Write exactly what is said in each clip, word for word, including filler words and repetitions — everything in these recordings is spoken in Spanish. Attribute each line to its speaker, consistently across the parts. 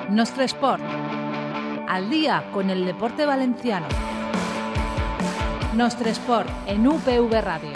Speaker 1: Nostre Esport. Al día con el deporte valenciano. Nostre Esport en U P V Radio.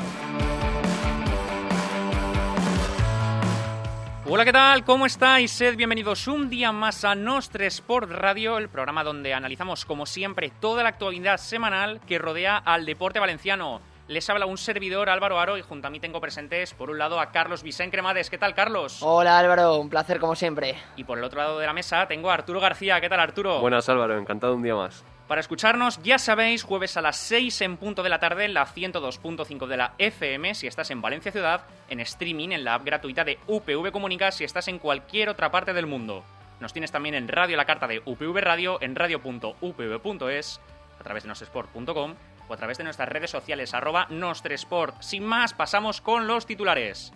Speaker 2: Hola, ¿qué tal? ¿Cómo estáis? Sed bienvenidos un día más a Nostre Esport Radio, el programa donde analizamos, como siempre, toda la actualidad semanal que rodea al deporte valenciano. Les habla un servidor, Álvaro Aro, y junto a mí tengo presentes, por un lado, a Carlos Vicent Cremades. ¿Qué tal, Carlos?
Speaker 3: Hola, Álvaro. Un placer, como siempre.
Speaker 2: Y por el otro lado de la mesa tengo a Arturo García. ¿Qué tal, Arturo?
Speaker 4: Buenas, Álvaro. Encantado un día más.
Speaker 2: Para escucharnos, ya sabéis, jueves a las seis en punto de la tarde en la ciento dos punto cinco de la F M, si estás en Valencia Ciudad, en streaming en la app gratuita de U P V Comunica, si estás en cualquier otra parte del mundo. Nos tienes también en Radio La Carta de U P V Radio, en radio punto u p v punto es, a través de nostresport punto com o a través de nuestras redes sociales, arroba Nostresport. Sin más, pasamos con los titulares.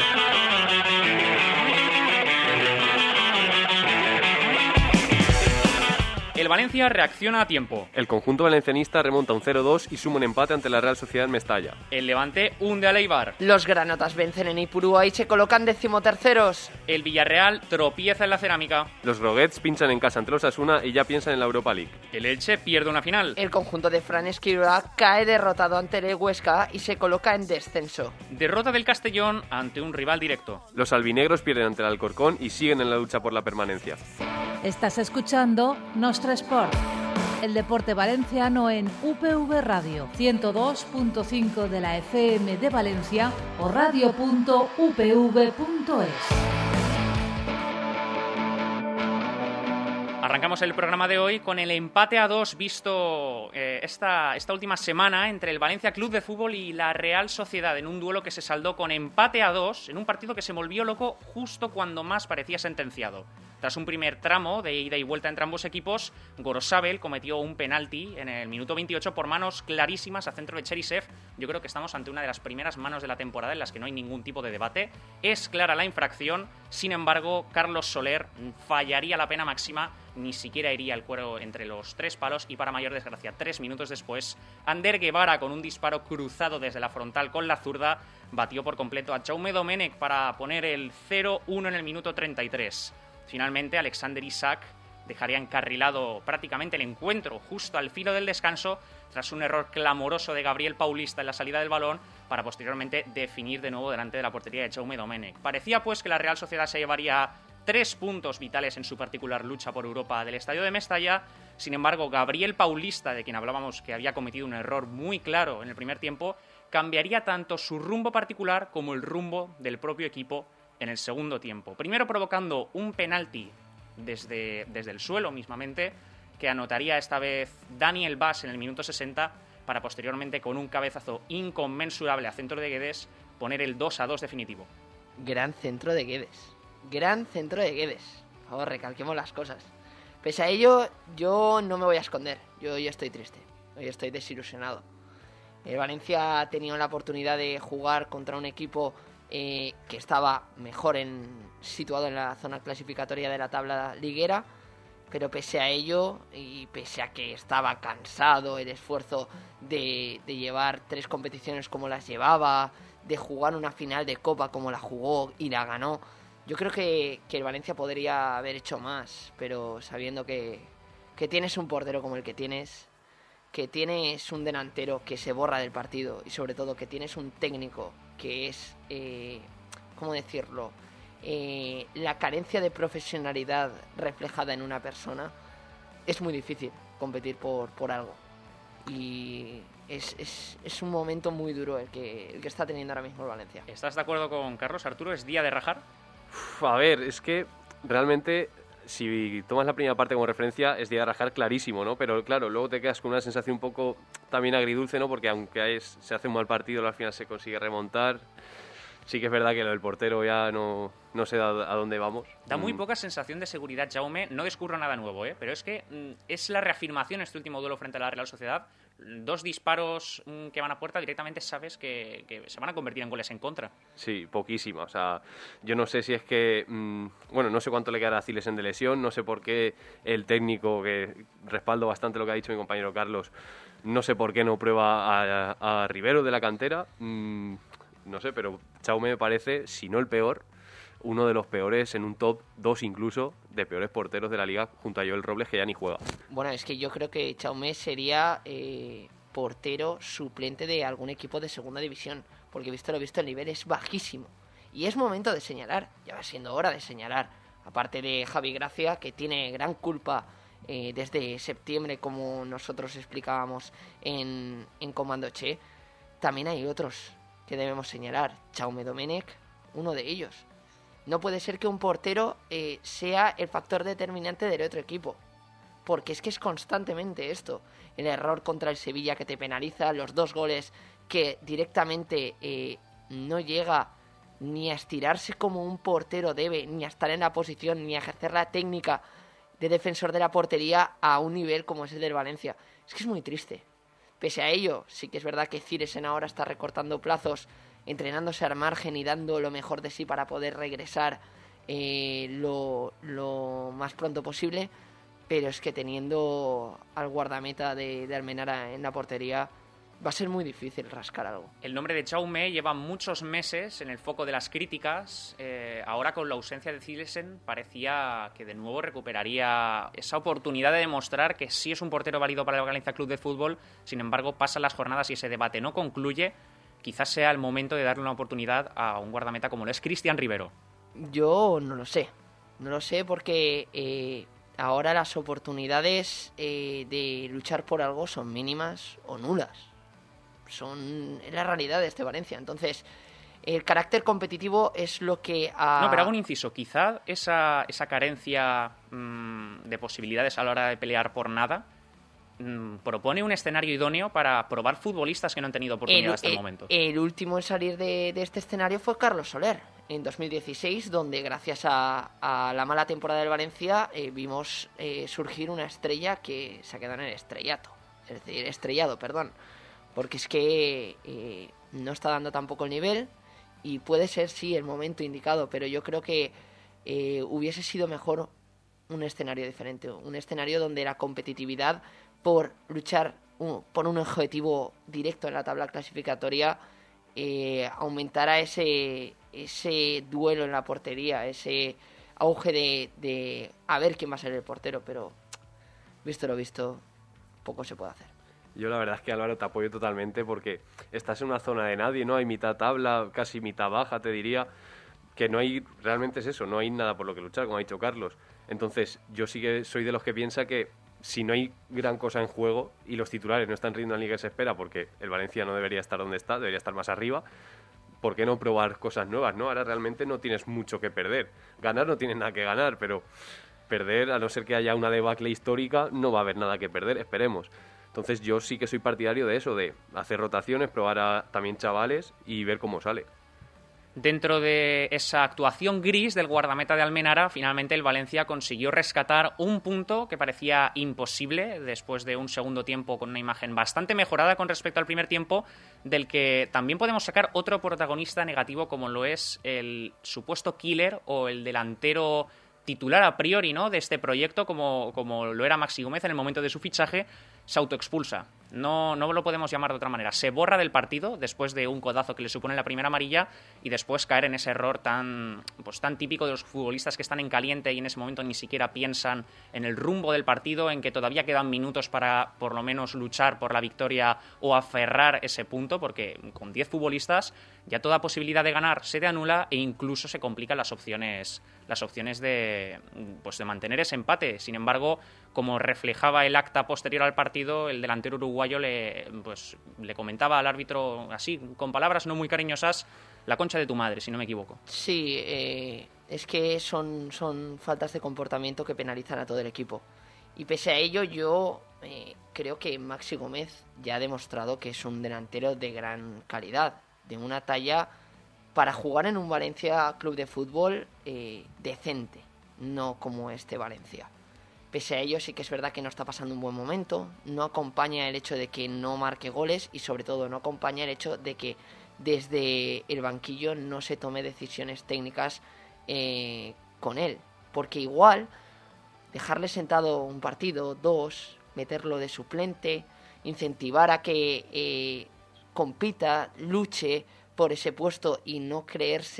Speaker 2: El Valencia reacciona a tiempo.
Speaker 4: El conjunto valencianista remonta un cero dos y suma un empate ante la Real Sociedad en Mestalla.
Speaker 2: El Levante hunde al Eibar.
Speaker 3: Los granotas vencen en Ipurúa y se colocan decimoterceros.
Speaker 2: El Villarreal tropieza en la Cerámica.
Speaker 4: Los Roguets pinchan en casa ante los Osasuna y ya piensan en la Europa League.
Speaker 2: El Elche pierde una final.
Speaker 3: El conjunto de Fran Escribá cae derrotado ante el Huesca y se coloca en descenso.
Speaker 2: Derrota del Castellón ante un rival directo.
Speaker 4: Los albinegros pierden ante el Alcorcón y siguen en la lucha por la permanencia.
Speaker 1: Estás escuchando Nostre Esport, el deporte valenciano en U P V Radio, ciento dos punto cinco de la F M de Valencia o radio punto u p v punto es.
Speaker 2: Arrancamos el programa de hoy con el empate a dos visto eh, esta, esta última semana entre el Valencia Club de Fútbol y la Real Sociedad, en un duelo que se saldó con empate a dos, en un partido que se volvió loco justo cuando más parecía sentenciado. Tras un primer tramo de ida y vuelta entre ambos equipos, Gorosabel cometió un penalti en el minuto veintiocho por manos clarísimas a centro de Cherisev. Yo creo que estamos ante una de las primeras manos de la temporada en las que no hay ningún tipo de debate. Es clara la infracción, sin embargo, Carlos Soler fallaría la pena máxima, ni siquiera iría el cuero entre los tres palos y, para mayor desgracia, tres minutos después, Ander Guevara, con un disparo cruzado desde la frontal con la zurda, batió por completo a Jaume Domènech para poner el cero uno en el minuto treinta y tres. Finalmente, Alexander Isak dejaría encarrilado prácticamente el encuentro justo al filo del descanso tras un error clamoroso de Gabriel Paulista en la salida del balón para posteriormente definir de nuevo delante de la portería de Jaume Domènech. Parecía pues que la Real Sociedad se llevaría tres puntos vitales en su particular lucha por Europa del estadio de Mestalla. Sin embargo, Gabriel Paulista, de quien hablábamos que había cometido un error muy claro en el primer tiempo, cambiaría tanto su rumbo particular como el rumbo del propio equipo en el segundo tiempo. Primero provocando un penalti desde, desde el suelo mismamente, que anotaría esta vez Daniel Bas en el minuto sesenta, para posteriormente, con un cabezazo inconmensurable a centro de Guedes, poner el dos a dos definitivo.
Speaker 3: Gran centro de Guedes. Gran centro de Guedes. Por favor, recalquemos las cosas. Pese a ello, yo no me voy a esconder. Yo hoy estoy triste. Hoy estoy desilusionado. El Valencia ha tenido la oportunidad de jugar contra un equipo Eh, que estaba mejor en, situado en la zona clasificatoria de la tabla liguera, pero pese a ello y pese a que estaba cansado el esfuerzo de, de llevar tres competiciones como las llevaba, de jugar una final de Copa como la jugó y la ganó, yo creo que, que el Valencia podría haber hecho más, pero sabiendo que, que tienes un portero como el que tienes, que tienes un delantero que se borra del partido y sobre todo que tienes un técnico que es, eh, ¿cómo decirlo?, eh, la carencia de profesionalidad reflejada en una persona, es muy difícil competir por, por algo. Y es, es, es un momento muy duro el que, el que está teniendo ahora mismo el Valencia.
Speaker 2: ¿Estás de acuerdo con Carlos, Arturo? ¿Es día de rajar?
Speaker 4: Uf, a ver, es que realmente, si tomas la primera parte como referencia, es día de rajar clarísimo, ¿no? Pero claro, luego te quedas con una sensación un poco también agridulce, ¿no? Porque aunque es, se hace un mal partido, al final se consigue remontar. Sí que es verdad que lo del portero ya no, no sé a, a dónde vamos.
Speaker 2: Da muy
Speaker 4: mm.
Speaker 2: poca sensación de seguridad, Jaume. No descubro nada nuevo, ¿eh? Pero es que mm, es la reafirmación este último duelo frente a la Real Sociedad. Dos disparos mm, que van a puerta, directamente sabes que, que se van a convertir en goles en contra.
Speaker 4: Sí, poquísima. O sea, yo no sé si es que... Mmm, bueno, no sé cuánto le quedará a Cilesen de lesión, no sé por qué el técnico, que respaldo bastante lo que ha dicho mi compañero Carlos, no sé por qué no prueba a, a Rivero de la cantera. Mmm, no sé, pero Jaume me parece, si no el peor, uno de los peores, en un top dos incluso, de peores porteros de la liga, junto a Joel Robles, que ya ni juega.
Speaker 3: Bueno, es que yo creo que Jaume sería eh, portero suplente de algún equipo de segunda división, porque visto lo visto el nivel es bajísimo. Y es momento de señalar, ya va siendo hora de señalar, aparte de Javi Gracia, que tiene gran culpa eh, desde septiembre, como nosotros explicábamos en, en Comando Che, también hay otros que debemos señalar. Jaume Domenech, uno de ellos. No puede ser que un portero eh, sea el factor determinante del otro equipo, porque es que es constantemente esto. El error contra el Sevilla que te penaliza, los dos goles que directamente eh, no llega ni a estirarse como un portero debe, ni a estar en la posición, ni a ejercer la técnica de defensor de la portería a un nivel como es el del Valencia. Es que es muy triste. Pese a ello, sí que es verdad que Ciresen ahora está recortando plazos, entrenándose al margen y dando lo mejor de sí para poder regresar eh, lo, lo más pronto posible, pero es que teniendo al guardameta de, de Almenara en la portería va a ser muy difícil rascar algo.
Speaker 2: El nombre de Jaume lleva muchos meses en el foco de las críticas. Eh, ahora, con la ausencia de Cilesen, parecía que de nuevo recuperaría esa oportunidad de demostrar que sí es un portero válido para el Valencia Club de Fútbol. Sin embargo, pasan las jornadas y ese debate no concluye. Quizás sea el momento de darle una oportunidad a un guardameta como lo es Cristian Rivero.
Speaker 3: Yo no lo sé. No lo sé porque eh, ahora las oportunidades eh, de luchar por algo son mínimas o nulas. Son la realidad de este Valencia. Entonces, el carácter competitivo es lo que ha...
Speaker 2: No, pero hago un inciso. Quizá esa, esa carencia mmm, de posibilidades a la hora de pelear por nada mmm, propone un escenario idóneo para probar futbolistas que no han tenido oportunidad
Speaker 3: el,
Speaker 2: hasta el,
Speaker 3: el
Speaker 2: momento.
Speaker 3: El último en salir de, de este escenario fue Carlos Soler, en dos mil dieciséis, donde gracias a, a la mala temporada del Valencia eh, vimos eh, surgir una estrella que se ha quedado en el estrellato. Es decir, estrellado, perdón. Porque es que eh, no está dando tampoco el nivel y puede ser, sí, el momento indicado, pero yo creo que eh, hubiese sido mejor un escenario diferente, un escenario donde la competitividad por luchar uh, por un objetivo directo en la tabla clasificatoria eh, aumentara ese, ese duelo en la portería, ese auge de, de a ver quién va a ser el portero, pero visto lo visto, poco se puede hacer.
Speaker 4: Yo la verdad es que, Álvaro, te apoyo totalmente porque estás en una zona de nadie, ¿no? Hay mitad tabla, casi mitad baja, te diría, que no hay, realmente es eso, no hay nada por lo que luchar, como ha dicho Carlos. Entonces, yo sí que soy de los que piensa que si no hay gran cosa en juego y los titulares no están rindiendo en la liga que se espera, porque el Valencia no debería estar donde está, debería estar más arriba, ¿por qué no probar cosas nuevas, no? Ahora realmente no tienes mucho que perder. Ganar no tienes nada que ganar, pero perder, a no ser que haya una debacle histórica, no va a haber nada que perder, esperemos. Entonces yo sí que soy partidario de eso, de hacer rotaciones, probar a también chavales y ver cómo sale.
Speaker 2: Dentro de esa actuación gris del guardameta de Almenara, finalmente el Valencia consiguió rescatar un punto que parecía imposible después de un segundo tiempo con una imagen bastante mejorada con respecto al primer tiempo, del que también podemos sacar otro protagonista negativo como lo es el supuesto killer o el delantero titular a priori, ¿no?, de este proyecto, como, como lo era Maxi Gómez en el momento de su fichaje. Se autoexpulsa. No, no lo podemos llamar de otra manera. Se borra del partido después de un codazo que le supone la primera amarilla y después caer en ese error tan, pues, tan típico de los futbolistas que están en caliente y en ese momento ni siquiera piensan en el rumbo del partido, en que todavía quedan minutos para por lo menos luchar por la victoria o aferrar ese punto, porque con diez futbolistas ya toda posibilidad de ganar se te anula e incluso se complican las opciones, las opciones de, pues, de mantener ese empate. Sin embargo, como reflejaba el acta posterior al partido, el delantero uruguayo le, pues, le comentaba al árbitro, así, con palabras no muy cariñosas, la concha de tu madre, si no me equivoco.
Speaker 3: Sí, eh, es que son, son faltas de comportamiento que penalizan a todo el equipo. Y pese a ello, yo eh, creo que Maxi Gómez ya ha demostrado que es un delantero de gran calidad, de una talla para jugar en un Valencia Club de Fútbol eh, decente, no como este Valencia. Pese a ello, sí que es verdad que no está pasando un buen momento, no acompaña el hecho de que no marque goles y sobre todo no acompaña el hecho de que desde el banquillo no se tome decisiones técnicas eh, con él. Porque igual, dejarle sentado un partido, dos, meterlo de suplente, incentivar a que eh, compita, luche por ese puesto y no creerse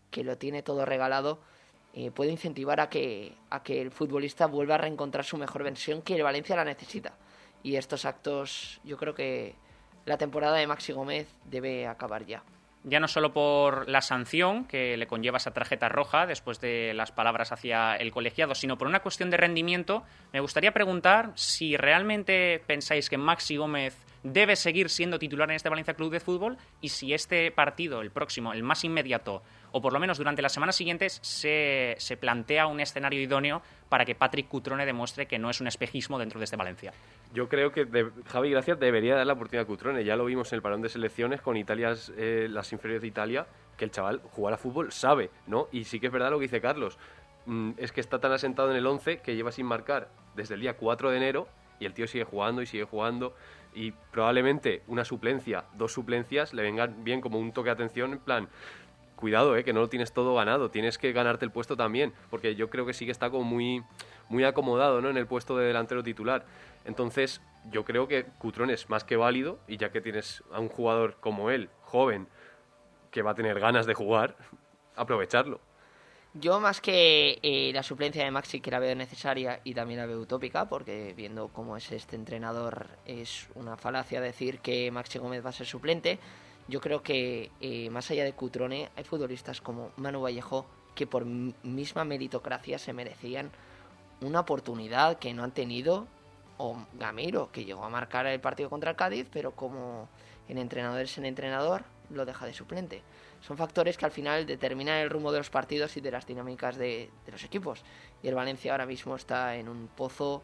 Speaker 3: que lo tiene todo regalado, eh, puede incentivar a que, a que el futbolista vuelva a reencontrar su mejor versión, que el Valencia la necesita. Y estos actos, yo creo que la temporada de Maxi Gómez debe acabar ya.
Speaker 2: Ya no solo por la sanción que le conlleva esa tarjeta roja después de las palabras hacia el colegiado, sino por una cuestión de rendimiento. Me gustaría preguntar si realmente pensáis que Maxi Gómez debe seguir siendo titular en este Valencia Club de Fútbol y si este partido, el próximo, el más inmediato, o por lo menos durante las semanas siguientes, se, se plantea un escenario idóneo para que Patrick Cutrone demuestre que no es un espejismo dentro de este Valencia.
Speaker 4: Yo creo que de, Javi Gracia debería dar la oportunidad a Cutrone. Ya lo vimos en el parón de selecciones con Italia, eh, las inferiores de Italia, que el chaval jugar a fútbol sabe, ¿no? Y sí que es verdad lo que dice Carlos. Mm, es que está tan asentado en el once que lleva sin marcar desde el día cuatro de enero y el tío sigue jugando y sigue jugando. Y probablemente una suplencia, dos suplencias, le vengan bien como un toque de atención, en plan, cuidado, eh, que no lo tienes todo ganado, tienes que ganarte el puesto también, porque yo creo que sí que está como muy, muy acomodado, ¿no?, en el puesto de delantero titular. Entonces, yo creo que Cutrone es más que válido, y ya que tienes a un jugador como él, joven, que va a tener ganas de jugar, aprovecharlo.
Speaker 3: Yo, más que eh, la suplencia de Maxi, que la veo necesaria y también la veo utópica, porque viendo cómo es este entrenador es una falacia decir que Maxi Gómez va a ser suplente. Yo creo que eh, más allá de Cutrone hay futbolistas como Manu Vallejo que por m- misma meritocracia se merecían una oportunidad que no han tenido, o Gameiro, que llegó a marcar el partido contra el Cádiz, pero como el entrenador es el entrenador, lo deja de suplente. Son factores que al final determinan el rumbo de los partidos y de las dinámicas de, de los equipos. Y el Valencia ahora mismo está en un pozo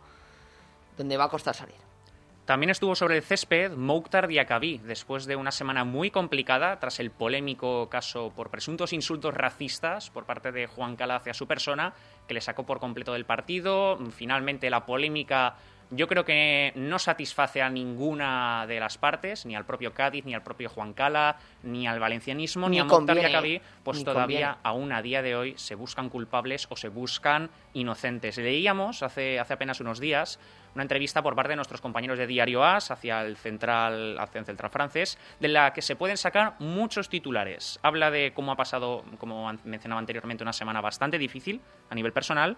Speaker 3: donde va a costar salir.
Speaker 2: También estuvo sobre el césped Mokhtar Diakhaby, después de una semana muy complicada tras el polémico caso por presuntos insultos racistas por parte de Juan Cala hacia su persona, que le sacó por completo del partido. Finalmente la polémica yo creo que no satisface a ninguna de las partes, ni al propio Cádiz, ni al propio Juan Cala, ni al valencianismo, ni, ni a Mokhtar Diakhaby, pues ni todavía conviene. Aún a día de hoy se buscan culpables o se buscan inocentes. Leíamos hace, hace apenas unos días una entrevista por parte de nuestros compañeros de Diario As hacia el central, hacia el central francés, de la que se pueden sacar muchos titulares. Habla de cómo ha pasado, como mencionaba anteriormente, una semana bastante difícil a nivel personal.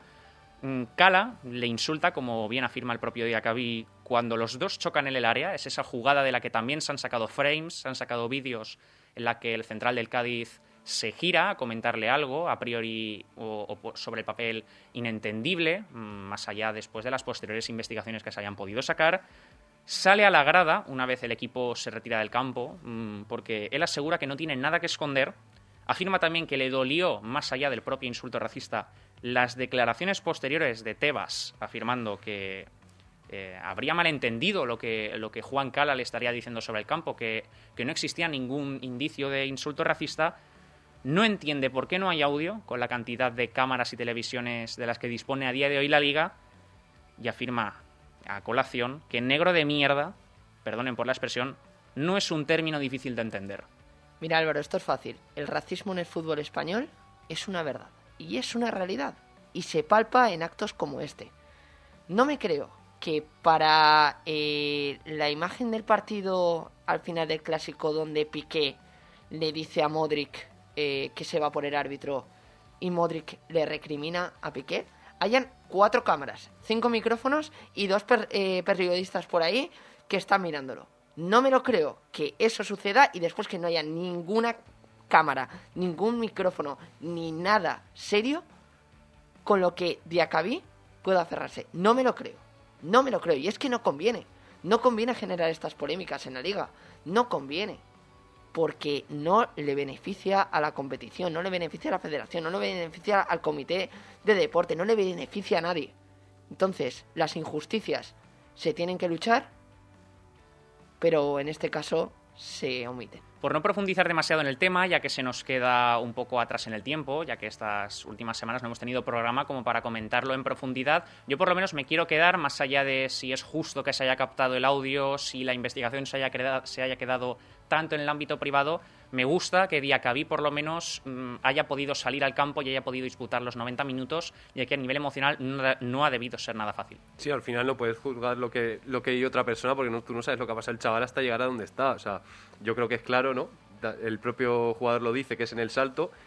Speaker 2: Cala le insulta, como bien afirma el propio Diakhaby, cuando los dos chocan en el área. Es esa jugada de la que también se han sacado frames, se han sacado vídeos en la que el central del Cádiz se gira a comentarle algo, a priori o, o sobre el papel inentendible, más allá después de las posteriores investigaciones que se hayan podido sacar. Sale a la grada una vez el equipo se retira del campo, porque él asegura que no tiene nada que esconder. Afirma también que le dolió, más allá del propio insulto racista, las declaraciones posteriores de Tebas, afirmando que eh, habría malentendido lo que, lo que Juan Cala le estaría diciendo sobre el campo, que, que no existía ningún indicio de insulto racista. No entiende por qué no hay audio con la cantidad de cámaras y televisiones de las que dispone a día de hoy la Liga, y afirma a colación que negro de mierda, perdonen por la expresión, no es un término difícil de entender.
Speaker 3: Mira, Álvaro, esto es fácil. El racismo en el fútbol español es una verdad y es una realidad y se palpa en actos como este. No me creo que para eh, la imagen del partido al final del Clásico, donde Piqué le dice a Modric eh, que se va por el árbitro y Modric le recrimina a Piqué, hayan cuatro cámaras, cinco micrófonos y dos per, eh, periodistas por ahí que están mirándolo. No me lo creo que eso suceda y después que no haya ninguna cámara, ningún micrófono, ni nada serio con lo que Diakhaby pueda cerrarse. No me lo creo, no me lo creo. Y es que no conviene, no conviene generar estas polémicas en la Liga, no conviene. Porque no le beneficia a la competición, no le beneficia a la federación, no le beneficia al comité de deporte, no le beneficia a nadie. Entonces, las injusticias se tienen que luchar, pero en este caso se omite.
Speaker 2: Por no profundizar demasiado en el tema, ya que se nos queda un poco atrás en el tiempo, ya que estas últimas semanas no hemos tenido programa como para comentarlo en profundidad, yo por lo menos me quiero quedar, más allá de si es justo que se haya captado el audio, si la investigación se haya, quedado, se haya quedado tanto en el ámbito privado, me gusta que Diakhaby por lo menos mmm, haya podido salir al campo y haya podido disputar los noventa minutos, ya que a nivel emocional no, no ha debido ser nada fácil.
Speaker 4: Sí, al final no puedes juzgar lo que lo que hay otra persona porque no, tú no sabes lo que ha pasado el chaval hasta llegar a donde está. O sea, yo creo que es claro, ¿no? El propio jugador lo dice, que es en el salto,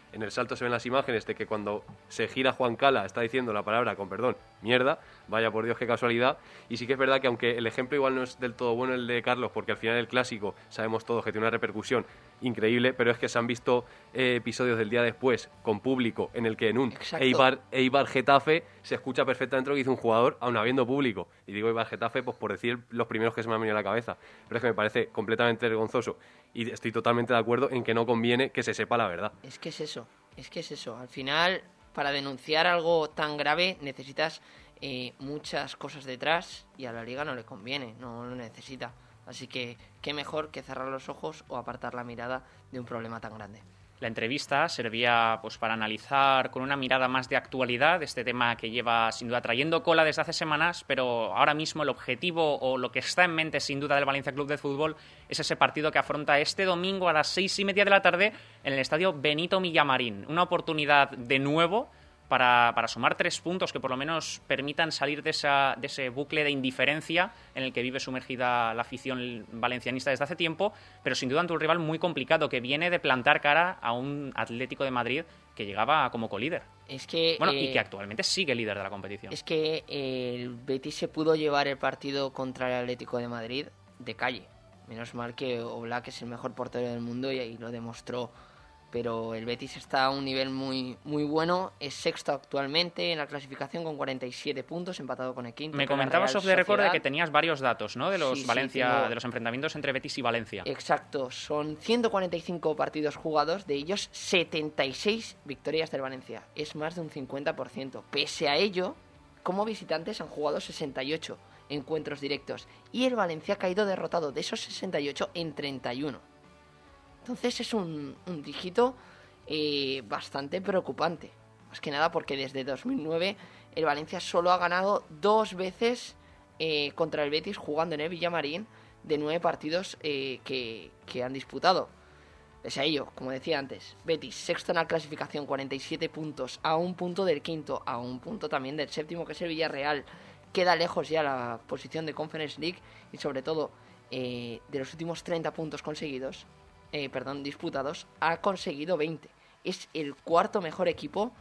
Speaker 4: En el salto se ven las imágenes de que cuando se gira Juan Cala está diciendo la palabra, con perdón, mierda, vaya por Dios qué casualidad. Y sí que es verdad que aunque el ejemplo igual no es del todo bueno el de Carlos, porque al final el clásico sabemos todos que tiene una repercusión increíble, pero es que se han visto eh, episodios del día después con público en el que en un Eibar, Eibar Getafe se escucha perfectamente lo que dice un jugador aun habiendo público. Y digo Eibar Getafe pues por decir los primeros que se me han venido a la cabeza, pero es que me parece completamente vergonzoso y estoy totalmente de acuerdo en que no conviene que se sepa la verdad.
Speaker 3: Es que es eso, es que es eso. Al final, para denunciar algo tan grave necesitas eh, muchas cosas detrás y a la Liga no le conviene, no lo necesita. Así que qué mejor que cerrar los ojos o apartar la mirada de un problema tan grande.
Speaker 2: La entrevista servía pues para analizar con una mirada más de actualidad este tema que lleva sin duda trayendo cola desde hace semanas, pero ahora mismo el objetivo o lo que está en mente sin duda del Valencia Club de Fútbol es ese partido que afronta este domingo a las seis y media de la tarde en el estadio Benito Villamarín. Una oportunidad de nuevo para, para sumar tres puntos que por lo menos permitan salir de, esa, de ese bucle de indiferencia en el que vive sumergida la afición valencianista desde hace tiempo, pero sin duda ante un rival muy complicado que viene de plantar cara a un Atlético de Madrid que llegaba como colíder.
Speaker 3: Es que,
Speaker 2: bueno,
Speaker 3: eh,
Speaker 2: y que actualmente sigue líder de la competición.
Speaker 3: Es que eh, el Betis se pudo llevar el partido contra el Atlético de Madrid de calle. Menos mal que Oblak es el mejor portero del mundo y ahí lo demostró. Pero el Betis está a un nivel muy muy bueno, es sexto actualmente en la clasificación con cuarenta y siete puntos, empatado con el quinto.
Speaker 2: Me comentabas off the record de que tenías varios datos, ¿no? De los
Speaker 3: sí,
Speaker 2: Valencia,
Speaker 3: sí, tengo...
Speaker 2: de los enfrentamientos entre Betis y Valencia.
Speaker 3: Exacto, son ciento cuarenta y cinco partidos jugados, de ellos setenta y seis victorias del Valencia, es más de un cincuenta por ciento. Pese a ello, como visitantes han jugado sesenta y ocho encuentros directos y el Valencia ha caído derrotado de esos sesenta y ocho en treinta y uno. Entonces es un, un dígito eh, bastante preocupante. Más que nada porque desde dos mil nueve el Valencia solo ha ganado dos veces eh, contra el Betis jugando en el Villamarín de nueve partidos eh, que, que han disputado. Pese a ello, como decía antes, Betis sexto en la clasificación, cuarenta y siete puntos, a un punto del quinto, a un punto también del séptimo que es el Villarreal. Queda lejos ya la posición de Conference League y sobre todo eh, de los últimos treinta puntos conseguidos. Eh, perdón, disputados, ha conseguido veinte. Es el cuarto mejor equipo,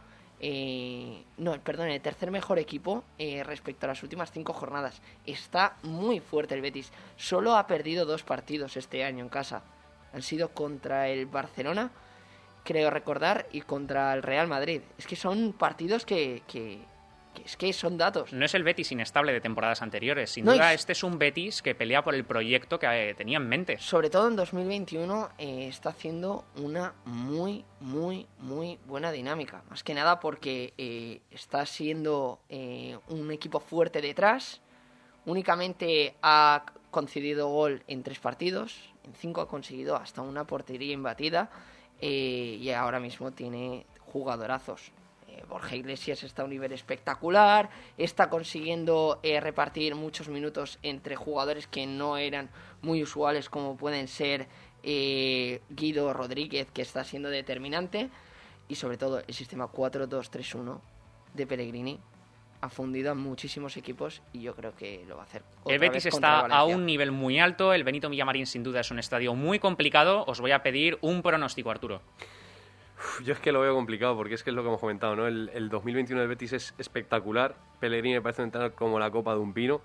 Speaker 3: eh, no, perdón, el tercer mejor equipo eh, respecto a las últimas cinco jornadas. Está muy fuerte el Betis. Solo ha perdido dos partidos este año en casa. Han sido contra el Barcelona, creo recordar, y contra el Real Madrid. Es que son partidos que... que es que son datos.
Speaker 2: No es el Betis inestable de temporadas anteriores. Sin
Speaker 3: no,
Speaker 2: duda,
Speaker 3: y...
Speaker 2: este es un Betis que pelea por el proyecto que eh, tenía en mente.
Speaker 3: Sobre todo en dos mil veintiuno eh, está haciendo una muy, muy, muy buena dinámica. Más que nada porque eh, está siendo eh, un equipo fuerte detrás. Únicamente ha concedido gol en tres partidos. En cinco ha conseguido hasta una portería imbatida. Eh, y ahora mismo tiene jugadorazos. Borja Iglesias está a un nivel espectacular, está consiguiendo eh, repartir muchos minutos entre jugadores que no eran muy usuales, como pueden ser eh, Guido Rodríguez, que está siendo determinante, y sobre todo el sistema cuatro dos tres uno de Pellegrini ha fundido a muchísimos equipos y yo creo que lo va a hacer otra
Speaker 2: El Betis
Speaker 3: vez
Speaker 2: está
Speaker 3: contra
Speaker 2: a
Speaker 3: Valencia.
Speaker 2: un nivel muy alto, el Benito Villamarín sin duda es un estadio muy complicado. Os voy a pedir un pronóstico, Arturo.
Speaker 4: Yo es que lo veo complicado porque es que es lo que hemos comentado, ¿no? El, el dos mil veintiuno del Betis es espectacular. Pellegrini me parece entrar como la copa de un pino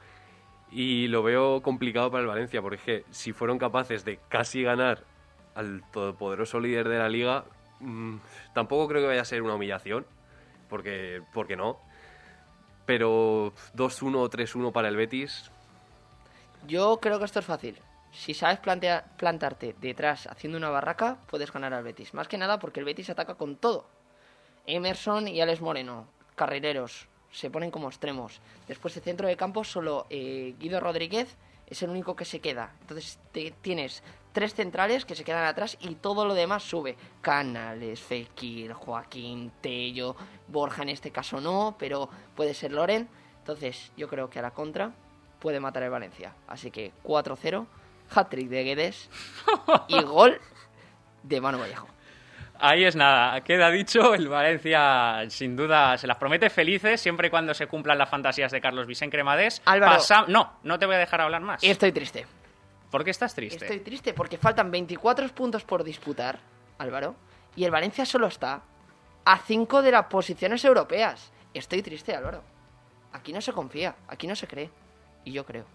Speaker 4: y lo veo complicado para el Valencia porque es que si fueron capaces de casi ganar al todopoderoso líder de la Liga, mmm, tampoco creo que vaya a ser una humillación, porque, porque no. Pero dos uno o tres uno para el Betis...
Speaker 3: Yo creo que esto es fácil. Si sabes plantea, plantarte detrás haciendo una barraca, puedes ganar al Betis. Más que nada porque el Betis ataca con todo. Emerson y Alex Moreno, carrileros, se ponen como extremos. Después de centro de campo, solo eh, Guido Rodríguez es el único que se queda. Entonces te, tienes tres centrales que se quedan atrás y todo lo demás sube. Canales, Fekir, Joaquín, Tello, Borja en este caso no, pero puede ser Loren. Entonces yo creo que a la contra puede matar el Valencia. Así que cuatro cero... hat-trick de Guedes y gol de Manu Vallejo.
Speaker 2: Ahí es nada, queda dicho, el Valencia sin duda se las promete felices siempre y cuando se cumplan las fantasías de Carlos Vicent Cremades.
Speaker 3: Álvaro,
Speaker 2: Pasa... No, no te voy a dejar hablar más.
Speaker 3: Estoy triste.
Speaker 2: ¿Por qué estás triste?
Speaker 3: Estoy triste porque faltan veinticuatro puntos por disputar, Álvaro, y el Valencia solo está a cinco de las posiciones europeas. Estoy triste, Álvaro. Aquí no se confía, aquí no se cree. Y yo creo.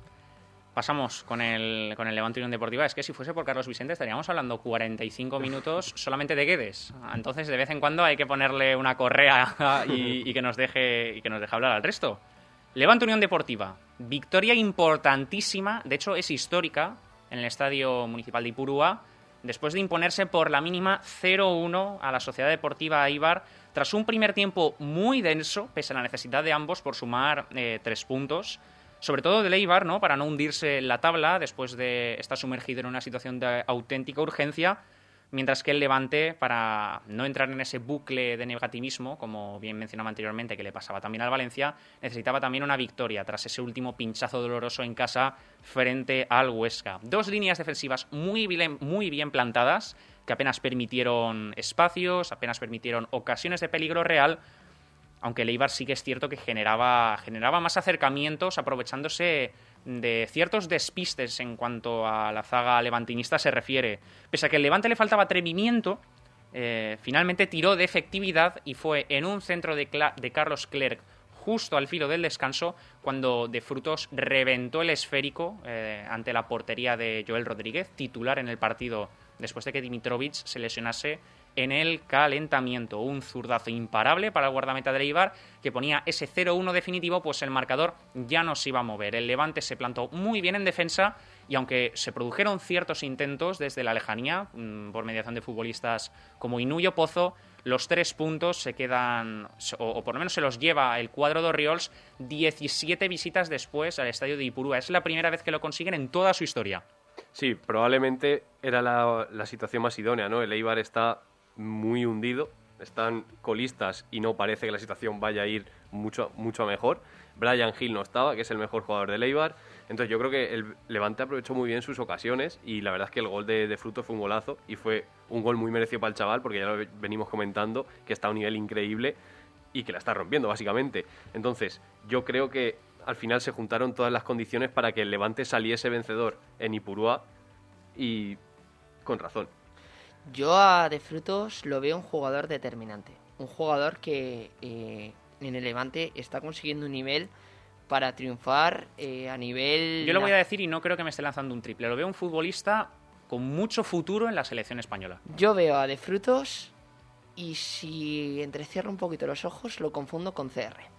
Speaker 2: Pasamos con el, con el Levante Unión Deportiva. Es que si fuese por Carlos Vicente estaríamos hablando cuarenta y cinco minutos solamente de Guedes. Entonces, de vez en cuando hay que ponerle una correa y, y, que, nos deje, y que nos deje hablar al resto. Levante Unión Deportiva. Victoria importantísima, de hecho es histórica, en el Estadio Municipal de Ipurúa, después de imponerse por la mínima cero uno a la Sociedad Deportiva Eibar, tras un primer tiempo muy denso, pese a la necesidad de ambos por sumar eh, tres puntos. Sobre todo del Eibar, ¿no? Para no hundirse en la tabla después de estar sumergido en una situación de auténtica urgencia, mientras que el Levante, para no entrar en ese bucle de negativismo, como bien mencionaba anteriormente, que le pasaba también al Valencia, necesitaba también una victoria tras ese último pinchazo doloroso en casa frente al Huesca. Dos líneas defensivas muy bien, muy bien plantadas, que apenas permitieron espacios, apenas permitieron ocasiones de peligro real, aunque el Eibar sí que es cierto que generaba, generaba más acercamientos aprovechándose de ciertos despistes en cuanto a la zaga levantinista se refiere. Pese a que el Levante le faltaba atrevimiento, eh, finalmente tiró de efectividad y fue en un centro de, Cla- de Carlos Clerc justo al filo del descanso cuando De Frutos reventó el esférico eh, ante la portería de Joel Rodríguez, titular en el partido después de que Dimitrovic se lesionase en el calentamiento. Un zurdazo imparable para el guardameta del Eibar que ponía ese cero uno definitivo, pues el marcador ya no se iba a mover. El Levante se plantó muy bien en defensa y aunque se produjeron ciertos intentos desde la lejanía mmm, por mediación de futbolistas como Inuyo Pozo, los tres puntos se quedan, o, o por lo menos se los lleva el cuadro de Orriols diecisiete visitas después al estadio de Ipurúa. Es la primera vez que lo consiguen en toda su historia.
Speaker 4: Sí, probablemente era la, la situación más idónea, ¿no? El Eibar está muy hundido, están colistas y no parece que la situación vaya a ir mucho, mucho a mejor. Brian Hill no estaba, que es el mejor jugador del Eibar. Entonces yo creo que el Levante aprovechó muy bien sus ocasiones y la verdad es que el gol de, de Frutos fue un golazo y fue un gol muy merecido para el chaval porque ya lo venimos comentando, que está a un nivel increíble y que la está rompiendo básicamente. Entonces yo creo que al final se juntaron todas las condiciones para que el Levante saliese vencedor en Ipurúa y con razón.
Speaker 3: Yo a De Frutos lo veo un jugador determinante. Un jugador que eh, en el Levante está consiguiendo un nivel para triunfar eh, a nivel...
Speaker 2: Yo lo voy a decir y no creo que me esté lanzando un triple. Lo veo un futbolista con mucho futuro en la selección española.
Speaker 3: Yo veo a De Frutos y si entrecierro un poquito los ojos lo confundo con C R.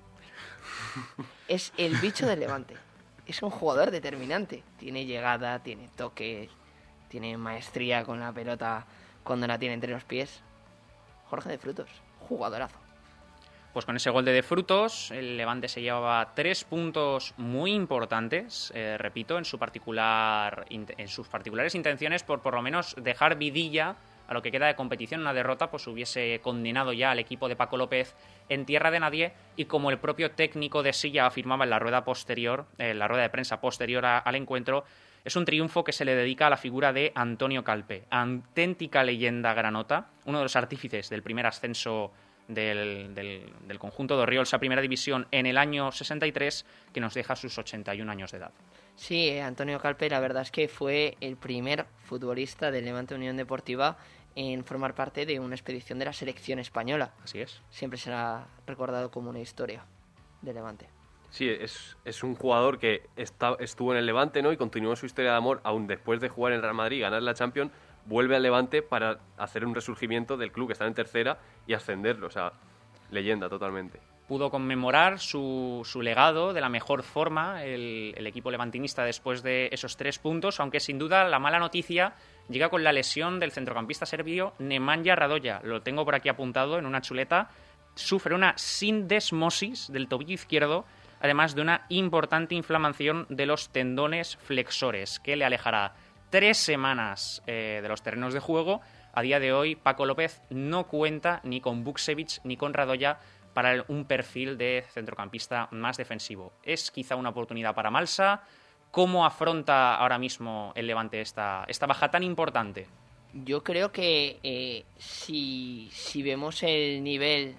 Speaker 3: Es el bicho del Levante. Es un jugador determinante. Tiene llegada, tiene toque, tiene maestría con la pelota cuando la tiene entre los pies. Jorge De Frutos, jugadorazo.
Speaker 2: Pues con ese gol de De Frutos, el Levante se llevaba tres puntos muy importantes, eh, repito, en, su particular, en sus particulares intenciones por por lo menos dejar vidilla a lo que queda de competición. Una derrota pues hubiese condenado ya al equipo de Paco López en tierra de nadie y como el propio técnico de Silla afirmaba en la rueda posterior, en la rueda de prensa posterior a, al encuentro, es un triunfo que se le dedica a la figura de Antonio Calpe, auténtica leyenda granota, uno de los artífices del primer ascenso del, del, del conjunto de Orriols a Primera División en el año sesenta y tres, que nos deja sus ochenta y un años de edad.
Speaker 3: Sí, Antonio Calpe, la verdad es que fue el primer futbolista del Levante Unión Deportiva en formar parte de una expedición de la selección española.
Speaker 2: Así es.
Speaker 3: Siempre será recordado como una historia de Levante.
Speaker 4: Sí, es, es un jugador que está, estuvo en el Levante, ¿no? Y continuó su historia de amor, aún después de jugar en el Real Madrid y ganar la Champions, vuelve al Levante para hacer un resurgimiento del club que está en tercera y ascenderlo. O sea, leyenda totalmente.
Speaker 2: Pudo conmemorar su, su legado de la mejor forma el, el equipo levantinista después de esos tres puntos, aunque sin duda la mala noticia llega con la lesión del centrocampista serbio Nemanja Radoja. Lo tengo por aquí apuntado en una chuleta. Sufre una sindesmosis del tobillo izquierdo, además de una importante inflamación de los tendones flexores, que le alejará tres semanas eh, de los terrenos de juego. A día de hoy, Paco López no cuenta ni con Vukcevic ni con Radoja para un perfil de centrocampista más defensivo. Es quizá una oportunidad para Malsa. ¿Cómo afronta ahora mismo el Levante esta, esta baja tan importante?
Speaker 3: Yo creo que eh, si, si vemos el nivel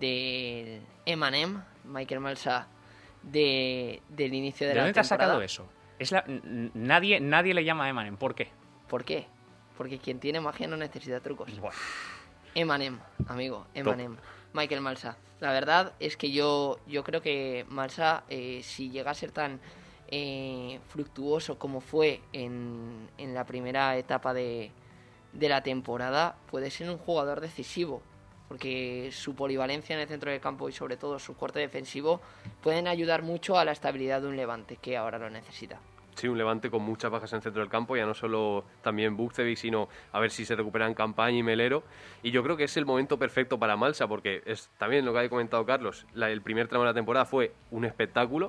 Speaker 3: del Emanem, Michael Malsa, de, del inicio de,
Speaker 2: ¿De
Speaker 3: la
Speaker 2: dónde te has
Speaker 3: temporada...
Speaker 2: sacado eso? Es la, nadie, nadie le llama a Emanem. ¿Por qué?
Speaker 3: ¿Por qué? Porque quien tiene magia no necesita trucos.
Speaker 2: Bueno.
Speaker 3: Emanem, amigo, Emanem. Michael Malsa. La verdad es que yo, yo creo que Malsa, eh, si llega a ser tan eh, fructuoso como fue en, en la primera etapa de, de la temporada, puede ser un jugador decisivo, porque su polivalencia en el centro del campo y sobre todo su corte defensivo pueden ayudar mucho a la estabilidad de un Levante que ahora lo necesita.
Speaker 4: Sí, un Levante con muchas bajas en el centro del campo, ya no solo también Bukcevic, sino a ver si se recuperan Campaña y Melero. Y yo creo que es el momento perfecto para Malsa, porque es también lo que ha comentado Carlos, la, el primer tramo de la temporada fue un espectáculo.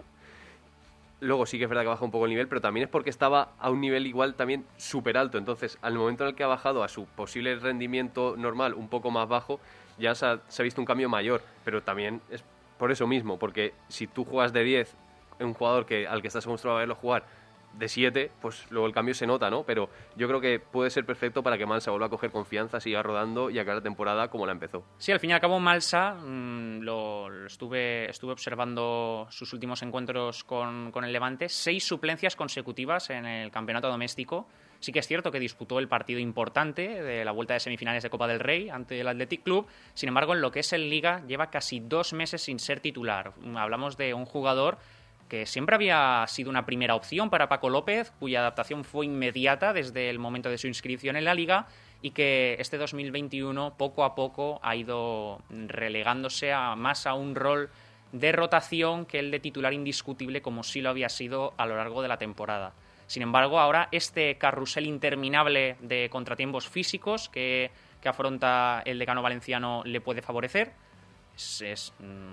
Speaker 4: Luego sí que es verdad que baja un poco el nivel, pero también es porque estaba a un nivel igual también súper alto. Entonces, al momento en el que ha bajado a su posible rendimiento normal un poco más bajo, ya se ha, se ha visto un cambio mayor. Pero también es por eso mismo, porque si tú juegas de diez, un jugador que al que estás acostumbrado a verlo jugar de siete, pues luego el cambio se nota, ¿no? Pero yo creo que puede ser perfecto para que Malsa vuelva a coger confianza, siga rodando y acabe la temporada como la empezó.
Speaker 2: Sí, al fin y al cabo Malsa, mmm, lo, lo estuve, estuve observando sus últimos encuentros con, con el Levante, seis suplencias consecutivas en el campeonato doméstico. Sí que es cierto que disputó el partido importante de la vuelta de semifinales de Copa del Rey ante el Athletic Club. Sin embargo, en lo que es en Liga, lleva casi dos meses sin ser titular. Hablamos de un jugador que siempre había sido una primera opción para Paco López, cuya adaptación fue inmediata desde el momento de su inscripción en la Liga y que este dos mil veintiuno poco a poco ha ido relegándose a más a un rol de rotación que el de titular indiscutible, como sí lo había sido a lo largo de la temporada. Sin embargo, ahora este carrusel interminable de contratiempos físicos que, que afronta el decano valenciano le puede favorecer. Es, es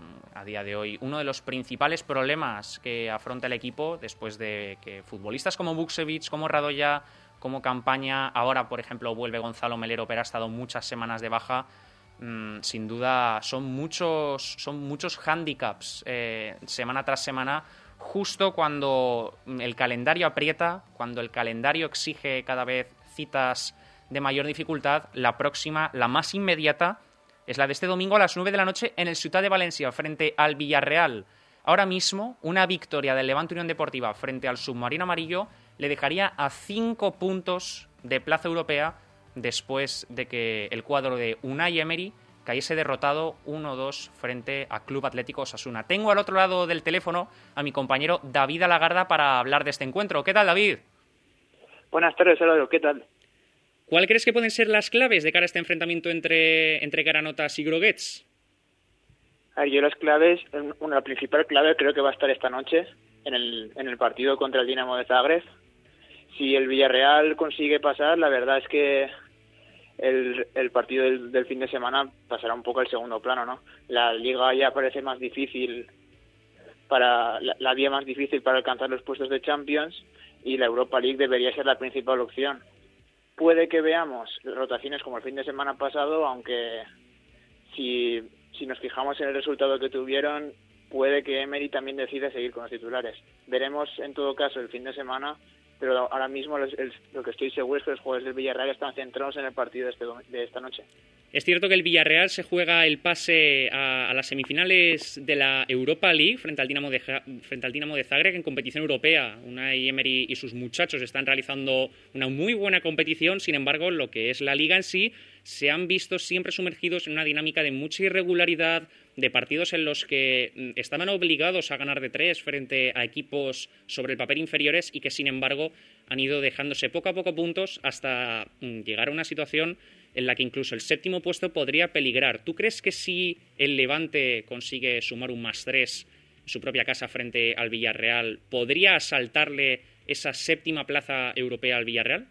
Speaker 2: a día de hoy uno de los principales problemas que afronta el equipo después de que futbolistas como Bukcevic, como Radoya, como Campaña, ahora por ejemplo vuelve Gonzalo Melero, pero ha estado muchas semanas de baja. Mm, sin duda son muchos, son muchos hándicaps eh, semana tras semana, justo cuando el calendario aprieta, cuando el calendario exige cada vez citas de mayor dificultad. La próxima, la más inmediata, es la de este domingo a las nueve de la noche en el Ciutat de Valencia frente al Villarreal. Ahora mismo, una victoria del Levante Unión Deportiva frente al submarino amarillo le dejaría a cinco puntos de plaza europea después de que el cuadro de Unai Emery cayese derrotado uno dos frente a Club Atlético Osasuna. Tengo al otro lado del teléfono a mi compañero David Alagarda para hablar de este encuentro. ¿Qué tal, David?
Speaker 5: Buenas tardes, Álvaro. ¿Qué tal?
Speaker 2: ¿Cuál crees que pueden ser las claves de cara a este enfrentamiento entre, entre Granotas y Groguets?
Speaker 5: A ver, yo las claves, una, la principal clave creo que va a estar esta noche en el, en el partido contra el Dinamo de Zagreb. Si el Villarreal consigue pasar, la verdad es que el, el partido del, del fin de semana pasará un poco al segundo plano, ¿no? La Liga ya parece más difícil, para la, la vía más difícil para alcanzar los puestos de Champions, y la Europa League debería ser la principal opción. Puede que veamos rotaciones como el fin de semana pasado, aunque si, si nos fijamos en el resultado que tuvieron, puede que Emery también decida seguir con los titulares. Veremos en todo caso el fin de semana, pero ahora mismo el, el, lo que estoy seguro es que los jugadores del Villarreal están centrados en el partido de, este, de esta noche. Es cierto que el Villarreal se juega el pase a, a las semifinales de la Europa League frente al Dinamo de, frente al Dinamo de Zagreb en competición europea. Unai Emery y sus muchachos están realizando una muy buena competición. Sin embargo, lo que es la Liga en sí, se han visto siempre sumergidos en una dinámica de mucha irregularidad, de partidos en los que estaban obligados a ganar de tres frente a equipos sobre el papel inferiores y que, sin embargo, han ido dejándose poco a poco puntos hasta llegar a una situación en la que incluso el séptimo puesto podría peligrar. ¿Tú crees que si el Levante consigue sumar un más tres en su propia casa frente al Villarreal, podría asaltarle esa séptima plaza europea al Villarreal?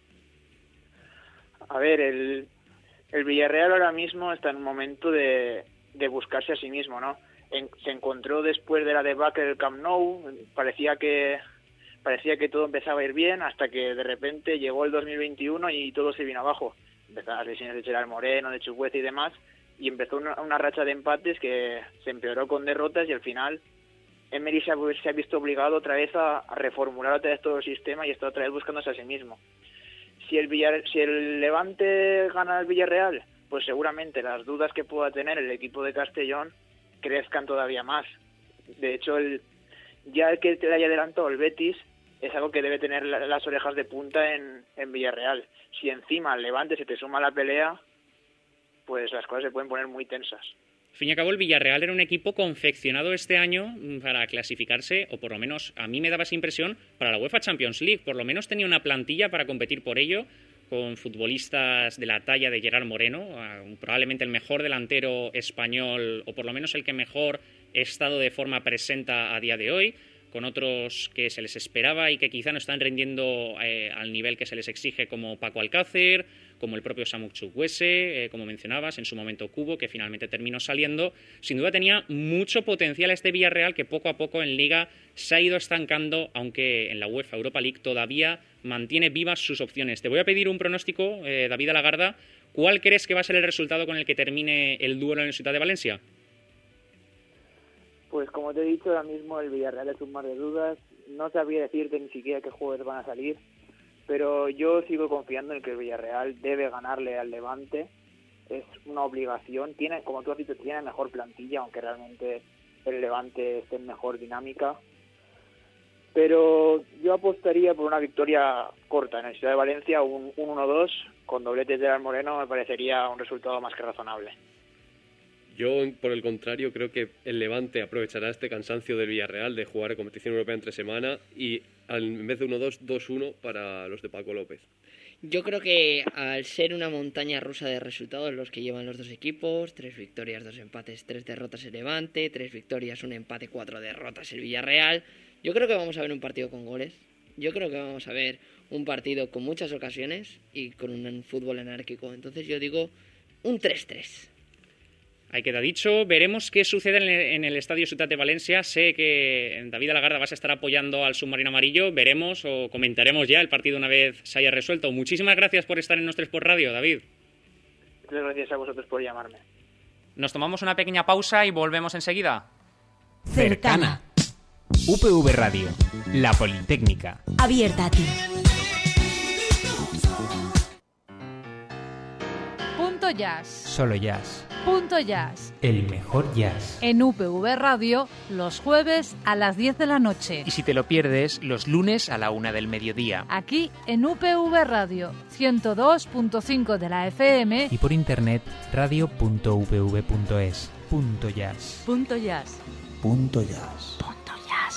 Speaker 5: A ver, el, el Villarreal ahora mismo está en un momento de, de buscarse a sí mismo, ¿no? En, se encontró después de la debacle del Camp Nou, parecía que parecía que todo empezaba a ir bien, hasta que de repente llegó el dos mil veintiuno y todo se vino abajo. Empezaron las lesiones de Gerard Moreno, de Chukwueze y demás, y empezó una, una racha de empates que se empeoró con derrotas, y al final Emery se ha, se ha visto obligado otra vez a, a reformular otra vez todo el sistema y está otra vez buscándose a sí mismo. Si el, Villar, si el Levante gana al Villarreal, pues seguramente las dudas que pueda tener el equipo de Castellón crezcan todavía más. De hecho, el, ya el que te haya adelantado el Betis es algo que debe tener la, las orejas de punta en, en Villarreal. Si encima el Levante se te suma a la pelea, pues las cosas se pueden poner muy tensas.
Speaker 2: Al fin y al cabo, el Villarreal era un equipo confeccionado este año para clasificarse, o por lo menos a mí me daba esa impresión, para la UEFA Champions League. Por lo menos tenía una plantilla para competir por ello, con futbolistas de la talla de Gerard Moreno, probablemente el mejor delantero español, o por lo menos el que mejor estado de forma presenta a día de hoy, con otros que se les esperaba y que quizá no están rindiendo eh, al nivel que se les exige, como Paco Alcácer, como el propio Samu Chukwueze, eh, como mencionabas, en su momento Kubo, que finalmente terminó saliendo. Sin duda tenía mucho potencial este Villarreal, que poco a poco en Liga se ha ido estancando, aunque en la UEFA Europa League todavía mantiene vivas sus opciones. Te voy a pedir un pronóstico, eh, David Alagarda. ¿Cuál crees que va a ser el resultado con el que termine el duelo en la Ciudad de Valencia?
Speaker 5: Pues como te he dicho, ahora mismo el Villarreal es un mar de dudas. No sabría decirte ni siquiera qué jugadores van a salir, pero yo sigo confiando en que el Villarreal debe ganarle al Levante. Es una obligación. Tiene, como tú has dicho, tiene mejor plantilla, aunque realmente el Levante esté en mejor dinámica. Pero yo apostaría por una victoria corta en el Ciudad de Valencia, un, un uno dos, con dobletes de Gerard Moreno. Me parecería un resultado más que razonable.
Speaker 4: Yo, por el contrario, creo que el Levante aprovechará este cansancio del Villarreal de jugar competición europea entre semana y en vez de uno dos, dos uno para los de Paco López.
Speaker 3: Yo creo que al ser una montaña rusa de resultados los que llevan los dos equipos, tres victorias, dos empates, tres derrotas el Levante, tres victorias, un empate, cuatro derrotas el Villarreal, yo creo que vamos a ver un partido con goles. Yo creo que vamos a ver un partido con muchas ocasiones y con un fútbol anárquico. Entonces yo digo un tres tres.
Speaker 2: Ahí queda dicho. Veremos qué sucede en el, en el Estadio Ciutat de Valencia. Sé que David Alagarda vas a estar apoyando al submarino amarillo. Veremos o comentaremos ya el partido una vez se haya resuelto. Muchísimas gracias por estar en Nostres por Radio, David.
Speaker 5: Muchas gracias a vosotros por llamarme.
Speaker 2: Nos tomamos una pequeña pausa y volvemos enseguida.
Speaker 6: Cercana. U P V Radio, la Politécnica.
Speaker 7: Abierta a ti.
Speaker 1: Punto Jazz.
Speaker 6: Solo jazz.
Speaker 1: Punto Jazz.
Speaker 6: El mejor jazz.
Speaker 1: En U P V Radio, los jueves a las diez de la noche.
Speaker 6: Y si te lo pierdes, los lunes a la una del mediodía.
Speaker 1: Aquí en U P V Radio, ciento dos punto cinco de la F M.
Speaker 6: Y por internet, radio punto u p v punto es. Punto Jazz.
Speaker 7: Punto Jazz.
Speaker 6: Punto Jazz.
Speaker 7: Punto Jazz.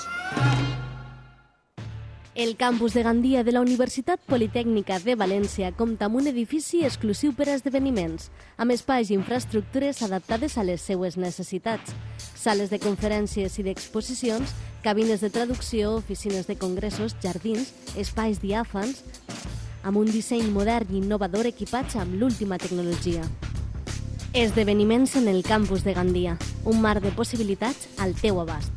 Speaker 8: El campus de Gandia de la Universitat Politècnica de València compta amb un edifici exclusiu per a esdeveniments, amb espais i infraestructures adaptades a les seues necessitats, sales de conferències i d'exposicions, cabines de traducció, oficines de congressos, jardins, espais diàfans, amb un disseny modern i innovador equipats amb l'última tecnologia. Esdeveniments en el campus de Gandia, un mar de possibilitats al teu abast.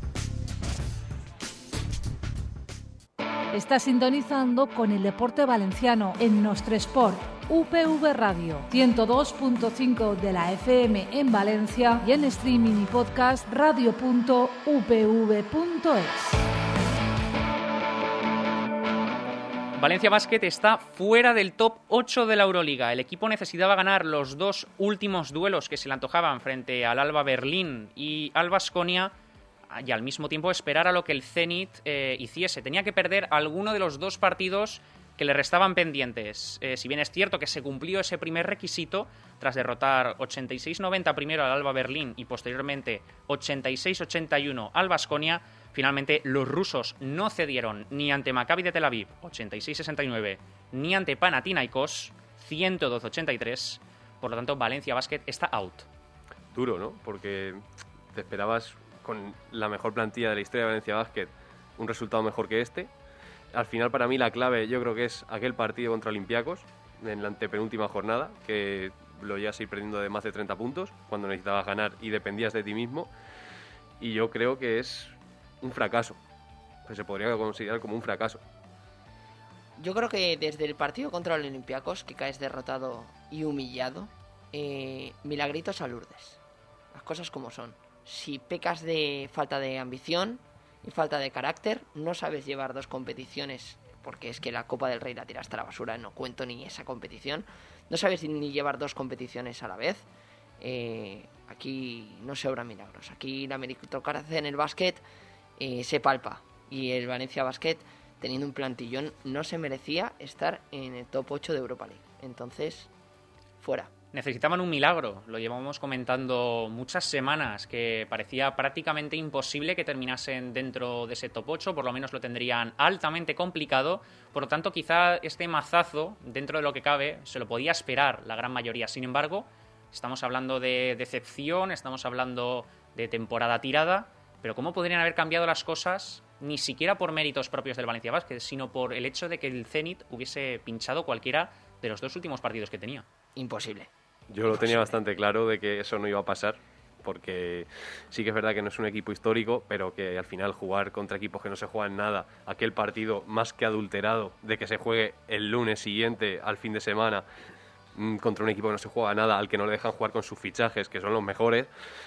Speaker 1: Está sintonizando con el deporte valenciano en Nostresport, U P V Radio, ciento dos punto cinco de la F M en Valencia y en streaming y podcast radio punto u p v punto es.
Speaker 2: Valencia Basket está fuera del top ocho de la Euroliga. El equipo necesitaba ganar los dos últimos duelos que se le antojaban frente al Alba Berlín y al Baskonia, y al mismo tiempo esperar a lo que el Zenit eh, hiciese. Tenía que perder alguno de los dos partidos que le restaban pendientes. Eh, si bien es cierto que se cumplió ese primer requisito, tras derrotar ochenta y seis noventa primero al Alba Berlín y posteriormente ochenta y seis ochenta y uno al Baskonia, finalmente los rusos no cedieron ni ante Maccabi de Tel Aviv, ochenta y seis sesenta y nueve, ni ante Panathinaikos, ciento doce ochenta y tres. Por lo tanto, Valencia Basket está out.
Speaker 4: Duro, ¿no? Porque te esperabas, con la mejor plantilla de la historia de Valencia Basket, un resultado mejor que este. Al final, para mí, la clave yo creo que es aquel partido contra Olympiacos en la antepenúltima jornada, que lo llevas a ir perdiendo de más de treinta puntos cuando necesitabas ganar y dependías de ti mismo. Y yo creo que es un fracaso, que se podría considerar como un fracaso.
Speaker 3: Yo creo que desde el partido contra el Olympiacos, que caes derrotado y humillado, eh, milagritos a Lourdes. Las cosas como son. Si pecas de falta de ambición y falta de carácter, no sabes llevar dos competiciones, porque es que la Copa del Rey la tiraste a la basura, no cuento ni esa competición, no sabes ni llevar dos competiciones a la vez, eh, aquí no se obran milagros, aquí la meritocracia en el básquet eh, se palpa, y el Valencia Basket, teniendo un plantillón, no se merecía estar en el top ocho de Europa League, entonces, fuera.
Speaker 2: necesitaban un milagro. Lo llevamos comentando muchas semanas, que parecía prácticamente imposible que terminasen dentro de ese top ocho, por lo menos lo tendrían altamente complicado. Por lo tanto, quizá este mazazo, dentro de lo que cabe, se lo podía esperar la gran mayoría. Sin embargo, estamos hablando de decepción, estamos hablando de temporada tirada, pero ¿cómo podrían haber cambiado las cosas? Ni siquiera por méritos propios del Valencia Basket, sino por el hecho de que el Zenit hubiese pinchado cualquiera de los dos últimos partidos que tenía.
Speaker 3: Imposible.
Speaker 4: Yo lo tenía bastante claro de que eso no iba a pasar, porque sí que es verdad que no es un equipo histórico, pero que al final jugar contra equipos que no se juegan nada, aquel partido más que adulterado de que se juegue el lunes siguiente al fin de semana contra un equipo que no se juega nada, al que no le dejan jugar con sus fichajes, que son los mejores,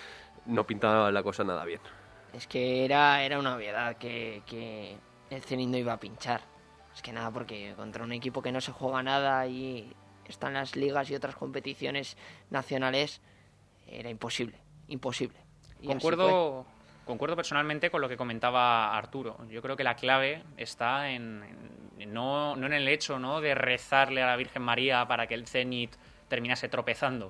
Speaker 4: no pintaba la cosa nada bien.
Speaker 3: Es que era, era una obviedad que, que el Zenit no iba a pinchar. Es que nada, porque contra un equipo que no se juega nada y están las ligas y otras competiciones nacionales, era imposible, imposible. Y
Speaker 2: concuerdo, concuerdo personalmente con lo que comentaba Arturo. Yo creo que la clave está en, en no, no en el hecho, ¿no?, de rezarle a la Virgen María para que el Zenit terminase tropezando,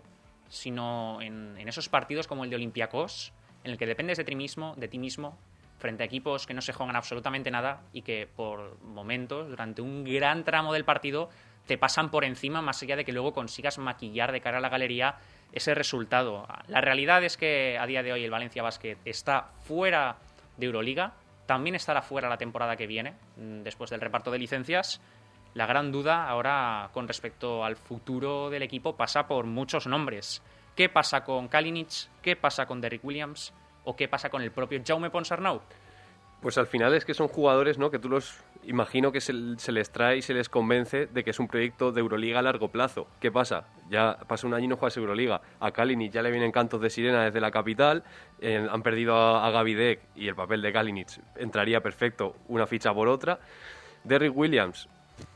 Speaker 2: sino en, en esos partidos como el de Olympiacos, en el que dependes de ti mismo, de ti mismo, frente a equipos que no se juegan absolutamente nada y que por momentos, durante un gran tramo del partido, te pasan por encima, más allá de que luego consigas maquillar de cara a la galería ese resultado. La realidad es que a día de hoy el Valencia Basket está fuera de Euroliga, también estará fuera la temporada que viene, después del reparto de licencias. La gran duda ahora con respecto al futuro del equipo pasa por muchos nombres. ¿Qué pasa con Kalinic? ¿Qué pasa con Derrick Williams? ¿O qué pasa con el propio Jaume Ponsarnau?
Speaker 4: Pues al final es que son jugadores, ¿no?, que tú los imagino que se, se les trae y se les convence de que es un proyecto de Euroliga a largo plazo. ¿Qué pasa? Ya pasa un año y no juegas Euroliga. A Kalinic ya le vienen cantos de sirena desde la capital, eh, han perdido a, a Gaby Deck y el papel de Kalinic entraría perfecto una ficha por otra. Derrick Williams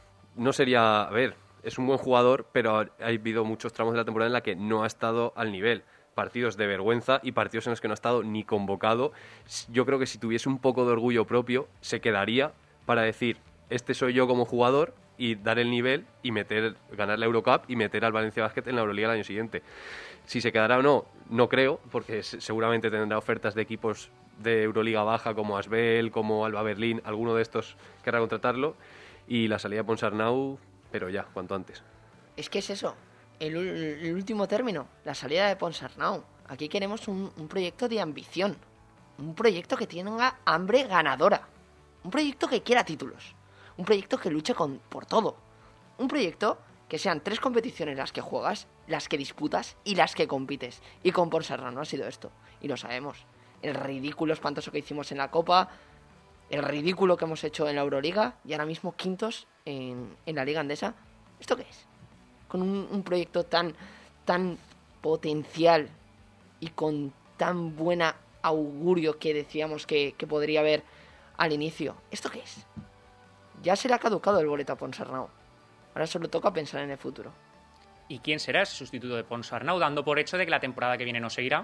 Speaker 4: no sería... A ver, es un buen jugador, pero ha habido muchos tramos de la temporada en la que no ha estado al nivel. Partidos de vergüenza y partidos en los que no ha estado ni convocado. Yo creo que si tuviese un poco de orgullo propio, se quedaría para decir, este soy yo como jugador, y dar el nivel y meter, ganar la Eurocup y meter al Valencia Basket en la Euroliga el año siguiente. Si se quedará o no, no creo, porque seguramente tendrá ofertas de equipos de Euroliga baja como Asbel, como Alba Berlín, alguno de estos querrá contratarlo, y la salida de Ponsarnau, pero ya, cuanto antes.
Speaker 3: Es que es eso. El, el último término, la salida de Ponsarnau. Aquí queremos un, un proyecto de ambición, un proyecto que tenga hambre ganadora, un proyecto que quiera títulos, un proyecto que luche con, por todo, un proyecto que sean tres competiciones las que juegas, las que disputas y las que compites. Y con Ponsarnau no ha sido esto, y lo sabemos. El ridículo espantoso que hicimos en la Copa, el ridículo que hemos hecho en la Euroliga y ahora mismo quintos en, en la Liga Andesa. ¿Esto qué es? Con un, un proyecto tan, tan potencial y con tan buena augurio que decíamos que, que podría haber al inicio. ¿Esto qué es? Ya se le ha caducado el boleto a Ponsarnau. Ahora solo toca pensar en el futuro.
Speaker 2: ¿Y quién será ese sustituto de Ponsarnau, dando por hecho de que la temporada que viene no seguirá?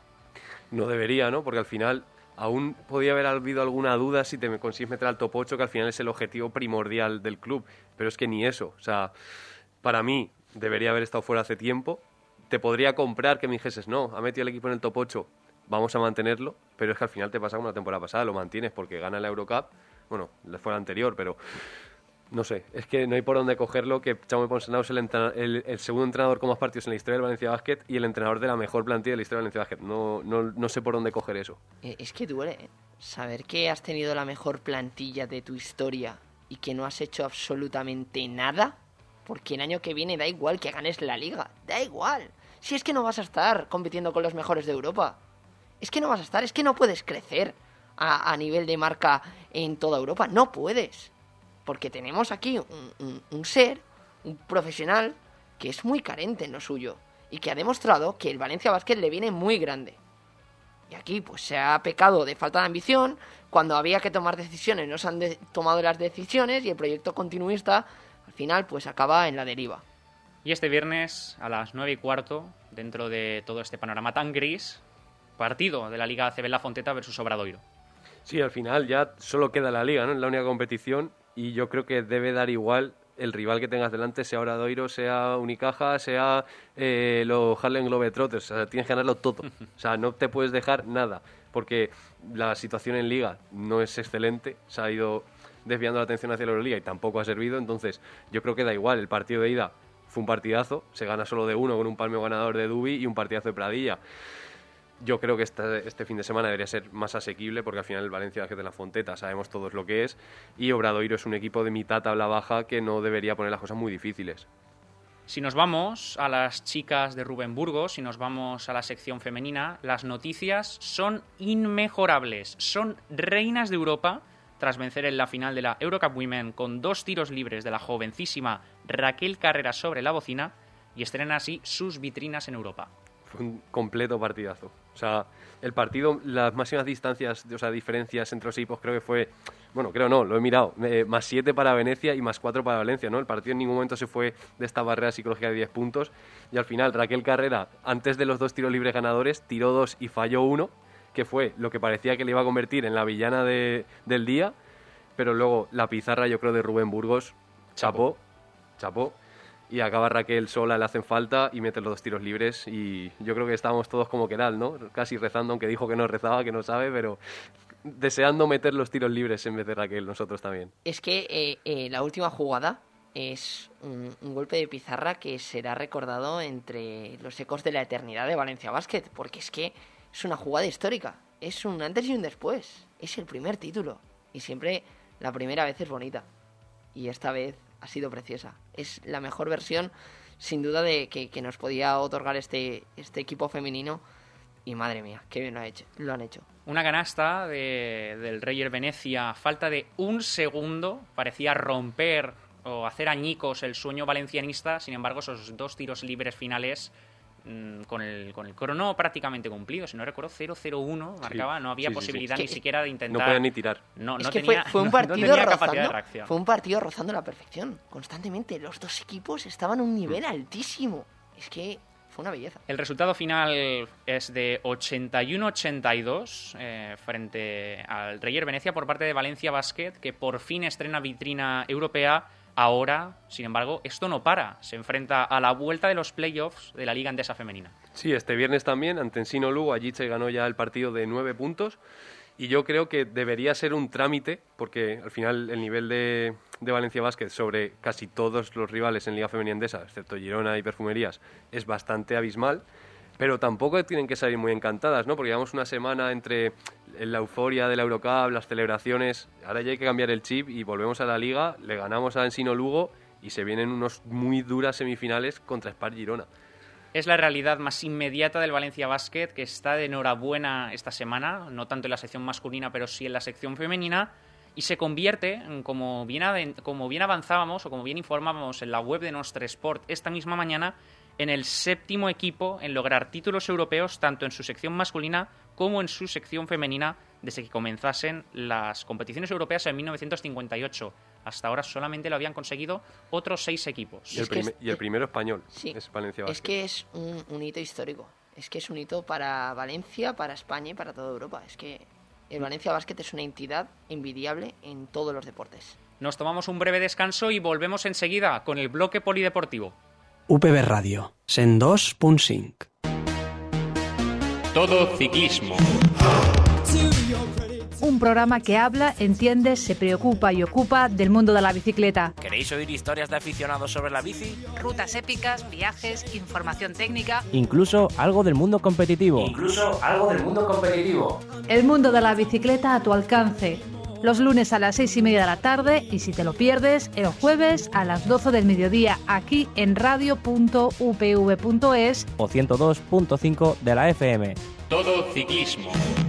Speaker 4: No debería, ¿no? Porque al final aún podía haber habido alguna duda si te consigues meter al top ocho, que al final es el objetivo primordial del club. Pero es que ni eso. O sea, para mí debería haber estado fuera hace tiempo. Te podría comprar que me dijeses, no, ha metido el equipo en el top ocho, vamos a mantenerlo, pero es que al final te pasa como la temporada pasada, lo mantienes porque gana la Eurocup, bueno, fue la anterior, pero no sé, es que no hay por dónde cogerlo, que Jaume Ponsarnau es el, el, el segundo entrenador con más partidos en la historia del Valencia Basket y el entrenador de la mejor plantilla de la historia del Valencia Basket. No, no, no sé por dónde coger eso.
Speaker 3: Es que duele, ¿eh? Saber que has tenido la mejor plantilla de tu historia y que no has hecho absolutamente nada, porque el año que viene da igual que ganes la Liga, da igual. Si es que no vas a estar compitiendo con los mejores de Europa, es que no vas a estar, es que no puedes crecer a, a nivel de marca en toda Europa, no puedes. Porque tenemos aquí un, un, un ser, un profesional, que es muy carente en lo suyo y que ha demostrado que el Valencia Basket le viene muy grande. Y aquí pues se ha pecado de falta de ambición, cuando había que tomar decisiones no se han de- tomado las decisiones y el proyecto continuista al final pues acaba en la deriva.
Speaker 2: Y este viernes a las nueve y cuarto, dentro de todo este panorama tan gris, partido de la Liga A C B La Fonteta versus Obradoiro.
Speaker 4: Sí, al final ya solo queda la Liga, ¿no? Es la única competición y yo creo que debe dar igual el rival que tengas delante, sea Obradoiro, sea Unicaja, sea eh, los Harlem Globetrotters. O sea, tienes que ganarlo todo. O sea, no te puedes dejar nada, porque la situación en Liga no es excelente. Se ha ido desviando la atención hacia la Euroliga y tampoco ha servido. Entonces, yo creo que da igual. El partido de ida fue un partidazo. Se gana solo de uno con un palmeo ganador de Dubi y un partidazo de Pradilla. Yo creo que este, este fin de semana debería ser más asequible, porque al final el Valencia Basket de la Fonteta sabemos todos lo que es, y Obradoiro es un equipo de mitad tabla baja que no debería poner las cosas muy difíciles.
Speaker 2: Si nos vamos a las chicas de Rubén Burgos, si nos vamos a la sección femenina, las noticias son inmejorables. Son reinas de Europa tras vencer en la final de la Eurocup Women con dos tiros libres de la jovencísima Raquel Carrera sobre la bocina, y estrenan así sus vitrinas en Europa.
Speaker 4: Fue un completo partidazo. O sea, el partido, las máximas distancias, o sea, diferencias entre los equipos, creo que fue, bueno, creo no, lo he mirado, eh, más siete para Venecia y más cuatro para Valencia, ¿no? El partido en ningún momento se fue de esta barrera psicológica de diez puntos, y al final Raquel Carrera, antes de los dos tiros libres ganadores, tiró dos y falló uno, que fue lo que parecía que le iba a convertir en la villana de, del día, pero luego la pizarra, yo creo, de Rubén Burgos, chapó, chapó. Y acaba Raquel sola, le hacen falta y mete los dos tiros libres, y yo creo que estábamos todos como Keral, ¿no? Casi rezando, aunque dijo que no rezaba, que no sabe, pero deseando meter los tiros libres en vez de Raquel, nosotros también.
Speaker 3: Es que eh, eh, la última jugada es un, un golpe de pizarra que será recordado entre los ecos de la eternidad de Valencia Basket, porque es que es una jugada histórica, es un antes y un después, es el primer título, y siempre la primera vez es bonita, y esta vez ha sido preciosa. Es la mejor versión, sin duda, de que, que nos podía otorgar este, este equipo femenino. Y madre mía, qué bien lo, ha hecho, lo han hecho.
Speaker 2: Una canasta de, del Reyer Venecia a falta de un segundo. Parecía romper o hacer añicos el sueño valencianista. Sin embargo, esos dos tiros libres finales, mmm, con el con el crono prácticamente cumplido. Si no recuerdo, cero cero uno marcaba.
Speaker 4: Sí,
Speaker 2: no había
Speaker 4: sí,
Speaker 2: posibilidad
Speaker 4: sí,
Speaker 2: ni
Speaker 4: sí.
Speaker 2: siquiera de intentar...
Speaker 4: No podía ni tirar.
Speaker 2: No,
Speaker 3: es
Speaker 2: no
Speaker 3: que
Speaker 2: tenía,
Speaker 3: fue, fue un
Speaker 2: no-
Speaker 3: partido
Speaker 2: no tenía capacidad de
Speaker 3: rozando,
Speaker 2: reacción.
Speaker 3: fue un partido rozando la perfección, constantemente. Los dos equipos estaban a un nivel altísimo. Es que fue una belleza.
Speaker 2: El resultado final es de ochenta y uno a ochenta y dos eh, frente al Reyer Venecia por parte de Valencia Basket, que por fin estrena vitrina europea. Ahora, sin embargo, esto no para. Se enfrenta a la vuelta de los playoffs de la Liga Endesa Femenina.
Speaker 4: Sí, este viernes también, ante Ensino Lugo, allí se ganó ya el partido de nueve puntos, y yo creo que debería ser un trámite, porque al final el nivel de, de Valencia Basket sobre casi todos los rivales en Liga Femenina Endesa, excepto Girona y Perfumerías, es bastante abismal, pero tampoco tienen que salir muy encantadas, ¿no? Porque llevamos una semana entre la euforia de la Eurocup, las celebraciones, ahora ya hay que cambiar el chip y volvemos a la Liga, le ganamos a Ensino Lugo y se vienen unos muy duras semifinales contra Spar Girona.
Speaker 2: Es la realidad más inmediata del Valencia Basket, que está de enhorabuena esta semana, no tanto en la sección masculina, pero sí en la sección femenina, y se convierte, en, como bien, aven- como bien avanzábamos o como bien informábamos en la web de Nostra Sport esta misma mañana, en el séptimo equipo en lograr títulos europeos tanto en su sección masculina como en su sección femenina desde que comenzasen las competiciones europeas en mil novecientos cincuenta y ocho. Hasta ahora solamente lo habían conseguido otros seis equipos.
Speaker 4: Y el,
Speaker 3: Es que
Speaker 4: prime-
Speaker 3: es-
Speaker 4: y el primero español
Speaker 3: Sí,
Speaker 4: es Valencia Basket.
Speaker 3: es que es un, un hito histórico. Es que es un hito para Valencia, para España y para toda Europa. Es que el Valencia Basket es una entidad envidiable en todos los deportes.
Speaker 2: Nos tomamos un breve descanso y volvemos enseguida con el bloque polideportivo.
Speaker 9: U P B Ràdio, cent dos punt cinc.
Speaker 2: Todo ciclismo.
Speaker 1: Un programa que habla, entiende, se preocupa y ocupa del mundo de la bicicleta.
Speaker 10: ¿Queréis oír historias de aficionados sobre la bici?
Speaker 1: Rutas épicas, viajes, información técnica.
Speaker 6: Incluso algo del mundo competitivo.
Speaker 10: Incluso algo del mundo competitivo.
Speaker 1: El mundo de la bicicleta a tu alcance. Los lunes a las seis y media de la tarde y si te lo pierdes, el jueves a las doce del mediodía aquí en radio punto u p v punto es
Speaker 6: O ciento dos punto cinco de la F M.
Speaker 2: Todo ciclismo.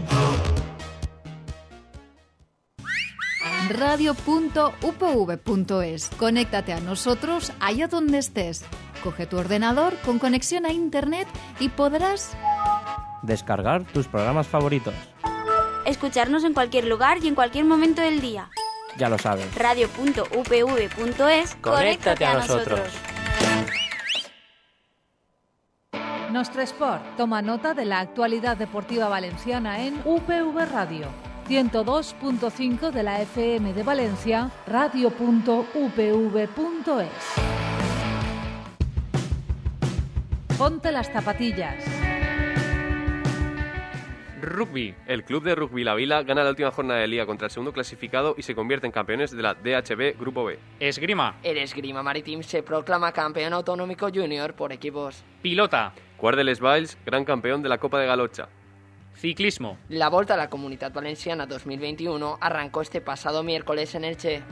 Speaker 11: radio punto u p v punto es. Conéctate a nosotros allá donde estés. Coge tu ordenador con conexión a internet y podrás
Speaker 6: Descargar tus programas favoritos.
Speaker 12: Escucharnos en cualquier lugar y en cualquier momento del día.
Speaker 6: Ya lo sabes.
Speaker 12: radio punto u p v punto es.
Speaker 6: Conéctate a nosotros.
Speaker 1: Nostra Sport toma nota de la actualidad deportiva valenciana en U P V Radio. ciento dos punto cinco de la F M de Valencia, radio punto u p v punto es. Ponte las zapatillas.
Speaker 4: Rugby. El club de rugby La Vila gana la última jornada de liga contra el segundo clasificado y se convierte en campeones de la D H B Grupo B.
Speaker 2: Esgrima.
Speaker 3: El Esgrima Marítim se proclama campeón autonómico junior por equipos.
Speaker 2: Pilota.
Speaker 4: Guardeles Valls, gran campeón de la Copa de Galocha.
Speaker 2: Ciclismo.
Speaker 3: La Volta a la Comunitat Valenciana dos mil veintiuno arrancó este pasado miércoles en Elche.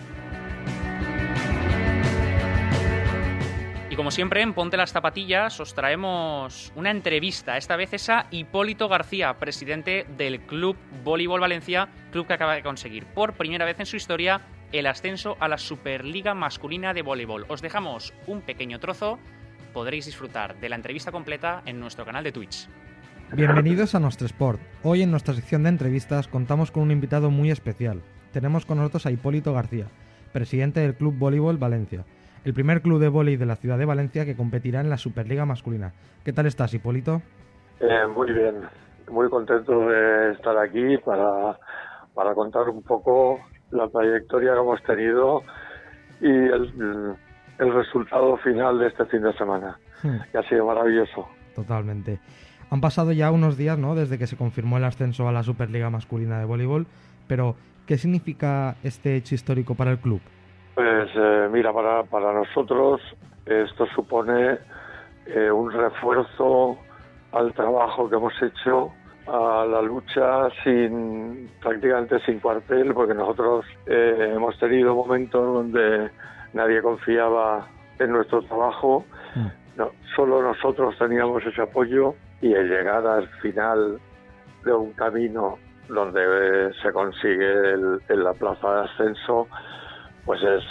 Speaker 2: Y como siempre, en Ponte las Zapatillas os traemos una entrevista. Esta vez es a Hipólito García, presidente del Club Voleibol Valencia, club que acaba de conseguir por primera vez en su historia el ascenso a la Superliga Masculina de Voleibol. Os dejamos un pequeño trozo. Podréis disfrutar de la entrevista completa en nuestro canal de Twitch.
Speaker 13: Bienvenidos a Nostre Sport. Hoy en nuestra sección de entrevistas contamos con un invitado muy especial. Tenemos con nosotros a Hipólito García, presidente del Club Voleibol Valencia, el primer club de vóley de la ciudad de Valencia que competirá en la Superliga masculina. ¿Qué tal estás, Hipólito?
Speaker 14: Eh, muy bien, muy contento de estar aquí para, para contar un poco la trayectoria que hemos tenido y el, el resultado final de este fin de semana, hmm. que ha sido maravilloso.
Speaker 13: Totalmente. Han pasado ya unos días, ¿no?, desde que se confirmó el ascenso a la Superliga masculina de voleibol, pero ¿qué significa este hecho histórico para el club?
Speaker 14: Pues eh, mira, para, para nosotros esto supone eh, un refuerzo al trabajo que hemos hecho, a la lucha sin prácticamente sin cuartel, porque nosotros eh, hemos tenido momentos donde nadie confiaba en nuestro trabajo, mm. no, solo nosotros teníamos ese apoyo, y el llegar al final de un camino donde eh, se consigue el, el, la plaza de ascenso, pues es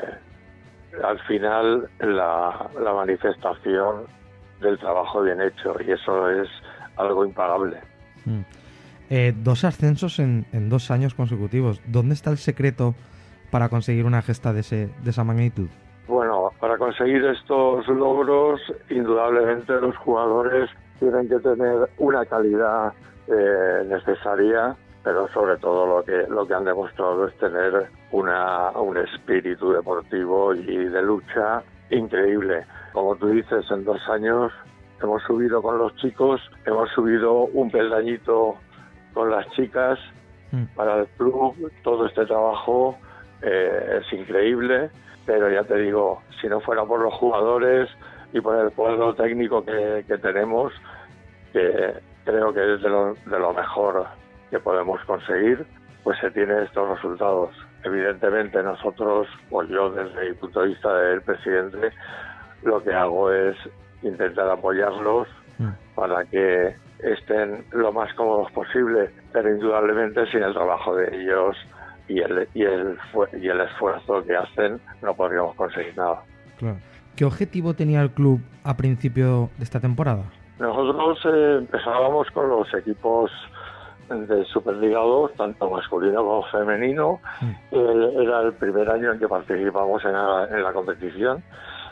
Speaker 14: eh, al final la, la manifestación del trabajo bien hecho, y eso es algo impagable.
Speaker 13: Mm. Eh, dos ascensos en, en dos años consecutivos. ¿Dónde está el secreto para conseguir una gesta de, ese, de esa magnitud?
Speaker 14: Bueno, para conseguir estos logros, indudablemente los jugadores tienen que tener una calidad eh, necesaria, pero sobre todo lo que lo que han demostrado es tener una un espíritu deportivo y de lucha increíble. Como tú dices, en dos años hemos subido con los chicos, hemos subido un peldañito con las chicas. Mm. Para el club todo este trabajo eh, es increíble, pero ya te digo, si no fuera por los jugadores y por el cuadro técnico que, que tenemos, que creo que es de lo, de lo mejor que podemos conseguir, pues se tienen estos resultados. Evidentemente nosotros, o yo desde el punto de vista del presidente, lo que hago es intentar apoyarlos mm. para que estén lo más cómodos posible, pero indudablemente sin el trabajo de ellos y el, y el, y el esfuerzo que hacen no podríamos conseguir nada.
Speaker 13: Claro. ¿Qué objetivo tenía el club a principio de esta temporada?
Speaker 14: Nosotros eh, empezábamos con los equipos de Superliga dos, tanto masculino como femenino. Mm. Eh, era el primer año en que participamos en la, en la competición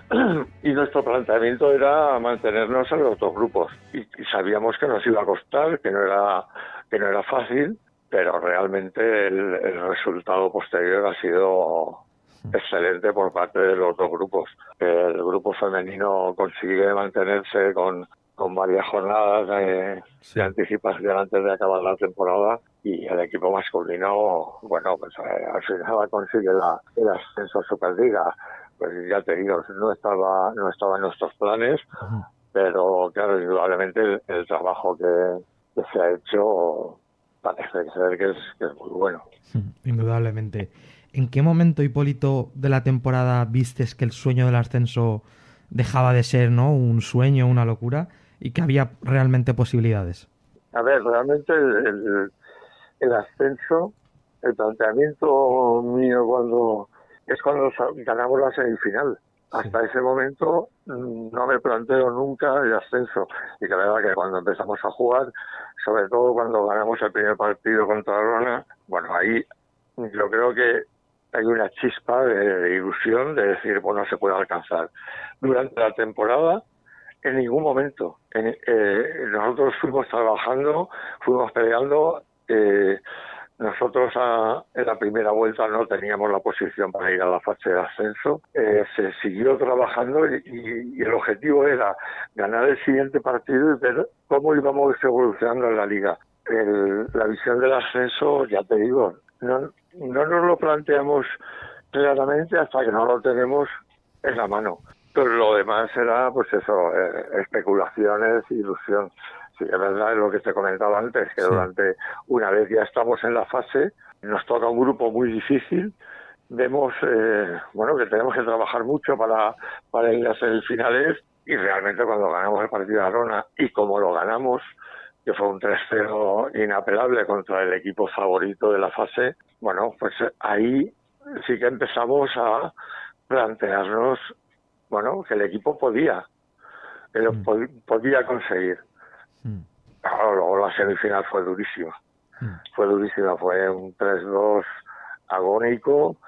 Speaker 14: y nuestro planteamiento era mantenernos en los dos grupos, y, y sabíamos que nos iba a costar, que no era que no era fácil, pero realmente el, el resultado posterior ha sido excelente por parte de los dos grupos. El grupo femenino consigue mantenerse con con varias jornadas de, sí. de anticipación antes de acabar la temporada, y el equipo masculino, bueno, pues eh, al final consigue la, el ascenso a Superliga. Pues ya te digo, no estaba, no estaba en nuestros planes, uh-huh. pero claro, indudablemente el, el trabajo que, que se ha hecho parece ser que es, que es muy bueno.
Speaker 13: Indudablemente. ¿En qué momento, Hipólito, de la temporada vistes que el sueño del ascenso dejaba de ser, ¿no?, un sueño, una locura, y que había realmente posibilidades?
Speaker 14: A ver, realmente el, el, el ascenso, el planteamiento mío cuando es cuando ganamos la semifinal. Hasta sí. ese momento no me planteo nunca el ascenso. Y que la verdad que cuando empezamos a jugar, sobre todo cuando ganamos el primer partido contra Rona, bueno, ahí yo creo que hay una chispa de, de ilusión de decir, bueno, se puede alcanzar. Durante la temporada, en ningún momento. En, eh, nosotros fuimos trabajando, fuimos peleando, eh, Nosotros a, en la primera vuelta no teníamos la posición para ir a la fase de ascenso. Eh, se siguió trabajando y, y, y el objetivo era ganar el siguiente partido y ver cómo íbamos evolucionando en la liga. El, la visión del ascenso, ya te digo, no, no nos lo planteamos claramente hasta que no lo tenemos en la mano. Pero lo demás era, pues eso, eh, especulaciones, ilusión. Sí, es verdad, es lo que te comentaba antes, que sí. Durante una vez ya estamos en la fase, nos toca un grupo muy difícil, vemos eh, bueno que tenemos que trabajar mucho para, para ir a semifinales y realmente cuando ganamos el partido de Arona y como lo ganamos, que fue un tres cero inapelable contra el equipo favorito de la fase, bueno, pues ahí sí que empezamos a plantearnos, bueno, que el equipo podía, que lo mm. pod- podía conseguir. Mm. Claro, luego la semifinal fue durísima. Mm. Fue durísima, fue un tres dos agónico,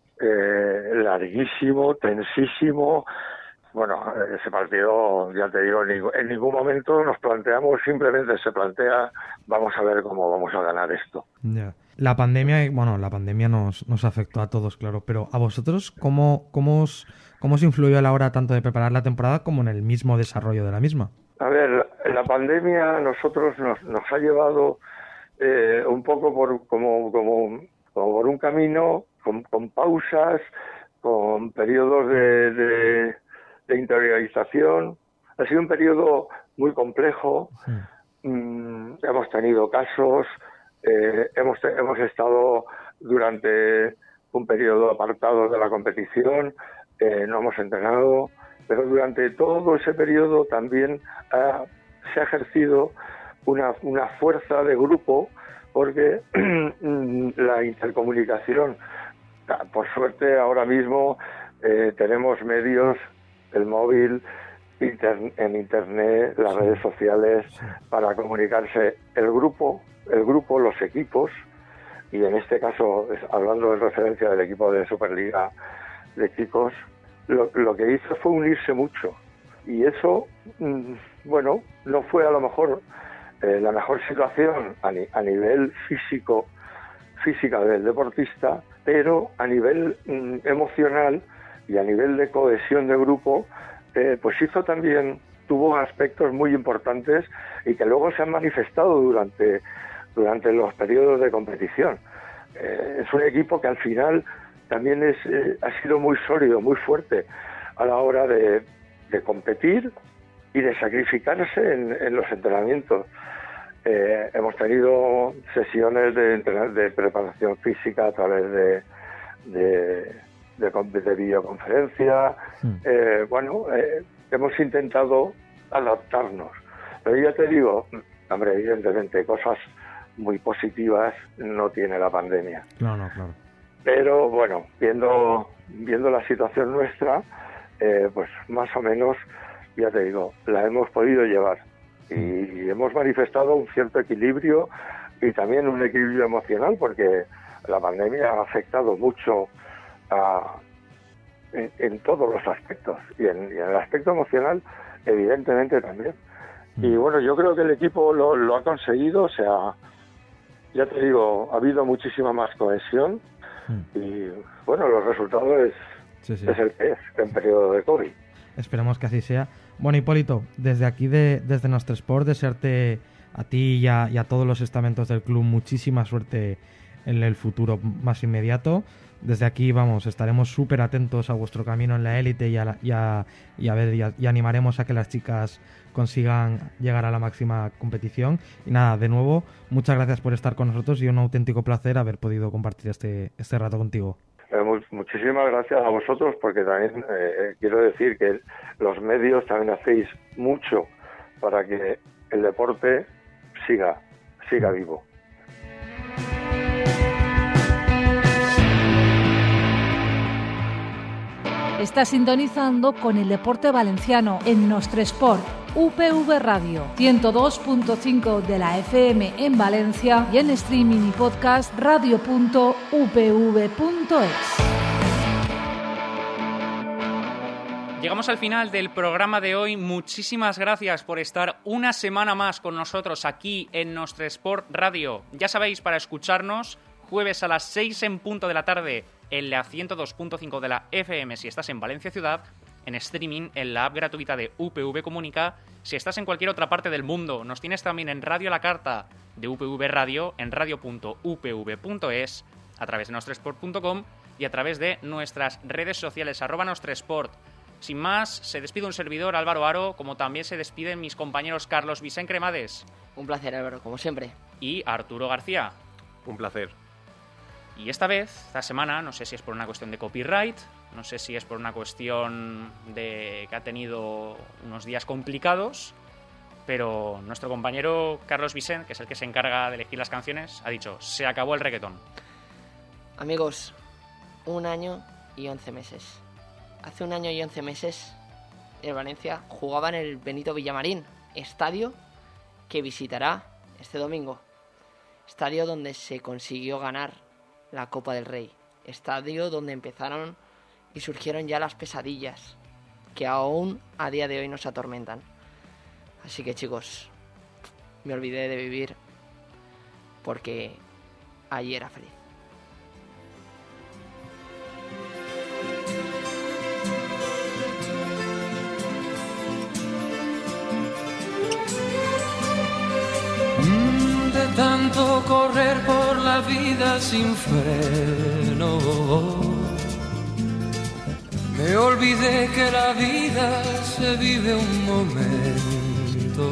Speaker 14: eh, larguísimo, tensísimo. Bueno, ese partido, ya te digo, en ningún, en ningún momento nos planteamos, simplemente se plantea, vamos a ver cómo vamos a ganar esto.
Speaker 13: Yeah. La pandemia, bueno, la pandemia nos, nos afectó a todos, claro, pero a vosotros, ¿cómo, cómo, os, cómo os influyó a la hora tanto de preparar la temporada como en el mismo desarrollo de la misma?
Speaker 14: A ver, la pandemia a nosotros nos, nos ha llevado eh, un poco por como, como, como por un camino, con, con pausas, con periodos de, de, de interiorización. Ha sido un periodo muy complejo. Sí. Mm, hemos tenido casos, eh, hemos, hemos estado durante un periodo apartados de la competición, eh, no hemos entrenado. Pero durante todo ese periodo también ha, se ha ejercido una, una fuerza de grupo porque la intercomunicación, por suerte ahora mismo eh, tenemos medios, el móvil, inter, en internet, las sí. redes sociales, sí. para comunicarse el grupo, el grupo, los equipos, y en este caso, hablando en referencia del equipo de Superliga de chicos, Lo, lo que hizo fue unirse mucho y eso, bueno, no fue a lo mejor eh, la mejor situación a, ni, a nivel físico, física del deportista, pero a nivel mm, emocional y a nivel de cohesión de grupo, eh, pues hizo también, tuvo aspectos muy importantes y que luego se han manifestado durante, durante los periodos de competición. Eh, es un equipo que al final también es, eh, ha sido muy sólido, muy fuerte a la hora de, de competir y de sacrificarse en, en los entrenamientos. Eh, hemos tenido sesiones de, de preparación física a través de, de, de, de videoconferencia. Sí. Eh, bueno, eh, hemos intentado adaptarnos. Pero ya te digo, hombre, evidentemente cosas muy positivas no tiene la pandemia.
Speaker 13: No, no, claro.
Speaker 14: Pero bueno, viendo viendo la situación nuestra, eh, pues más o menos, ya te digo, la hemos podido llevar y hemos manifestado un cierto equilibrio y también un equilibrio emocional porque la pandemia ha afectado mucho a, en, en todos los aspectos y en, y en el aspecto emocional evidentemente también. Y bueno, yo creo que el equipo lo, lo ha conseguido, o sea, ya te digo, ha habido muchísima más cohesión. Y bueno, los resultados es, sí, sí. es el que es en periodo de COVID.
Speaker 13: Esperemos que así sea. Bueno, Hipólito, desde aquí, de, desde nuestro Sport, desearte a ti y a, y a todos los estamentos del club muchísima suerte en el futuro más inmediato. Desde aquí, vamos, estaremos súper atentos a vuestro camino en la élite y a, la, y, a, y a ver y, a, y animaremos a que las chicas consigan llegar a la máxima competición. Y nada, de nuevo, muchas gracias por estar con nosotros y un auténtico placer haber podido compartir este, este rato contigo.
Speaker 14: Eh, mu- muchísimas gracias a vosotros porque también eh, quiero decir que los medios también hacéis mucho para que el deporte siga, siga vivo.
Speaker 1: Está sintonizando con el deporte valenciano en Nostre Sport, U P V Radio, ciento dos punto cinco de la F M en Valencia y en streaming y podcast radio punto u p v punto es.
Speaker 2: Llegamos al final del programa de hoy. Muchísimas gracias por estar una semana más con nosotros aquí en Nostre Sport Radio. Ya sabéis, para escucharnos, jueves a las seis en punto de la tarde en la ciento dos punto cinco de la F M si estás en Valencia Ciudad, en streaming en la app gratuita de U P V Comunica. Si estás en cualquier otra parte del mundo, nos tienes también en Radio a la Carta de U P V Radio, en radio punto u p v punto es, a través de nostresport punto com y a través de nuestras redes sociales, arroba nostresport. Sin más, se despide un servidor, Álvaro Aro, como también se despiden mis compañeros Carlos Vicent Cremades.
Speaker 3: Un placer, Álvaro, como siempre.
Speaker 2: Y Arturo García.
Speaker 4: Un placer.
Speaker 2: Y esta vez, esta semana, no sé si es por una cuestión de copyright, no sé si es por una cuestión de que ha tenido unos días complicados, pero nuestro compañero Carlos Vicent, que es el que se encarga de elegir las canciones, ha dicho, se acabó el reggaetón.
Speaker 3: Amigos, un año y once meses. Hace un año y once meses, el Valencia jugaba en el Benito Villamarín, estadio que visitará este domingo. Estadio donde se consiguió ganar la Copa del Rey. Estadio donde empezaron y surgieron ya las pesadillas que aún a día de hoy nos atormentan. Así que, chicos, me olvidé de vivir porque allí era feliz.
Speaker 15: De tanto correr por la vida sin freno, me olvidé que la vida se vive un momento.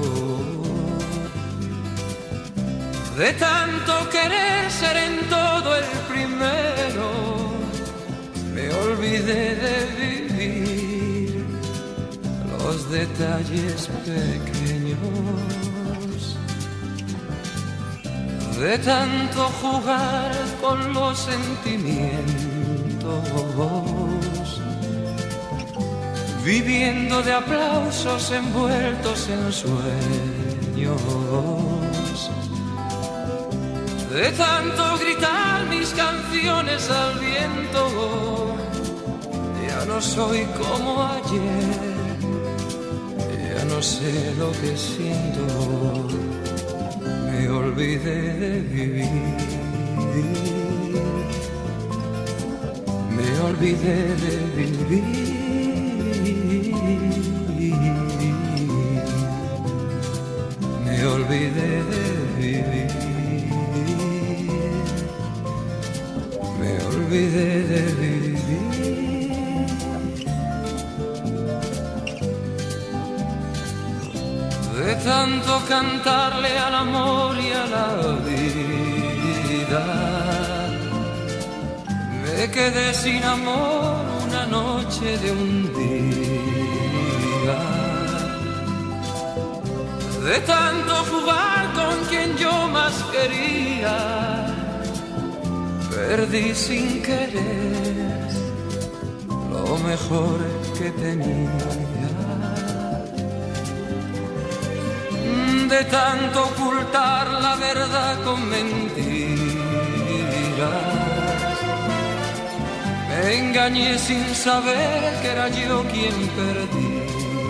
Speaker 15: De tanto querer ser en todo el primero, me olvidé de vivir los detalles pequeños. De tanto jugar con los sentimientos, viviendo de aplausos envueltos en sueños. De tanto gritar mis canciones al viento, ya no soy como ayer, ya no sé lo que siento. Me olvidé de vivir, me olvidé de vivir, me olvidé de vivir, me olvidé de vivir. De tanto cantarle al amor y a la vida, me quedé sin amor una noche de un día. De tanto jugar con quien yo más quería, perdí sin querer lo mejor que tenía. De tanto ocultar la verdad con mentiras, me engañé sin saber que era yo quien perdía.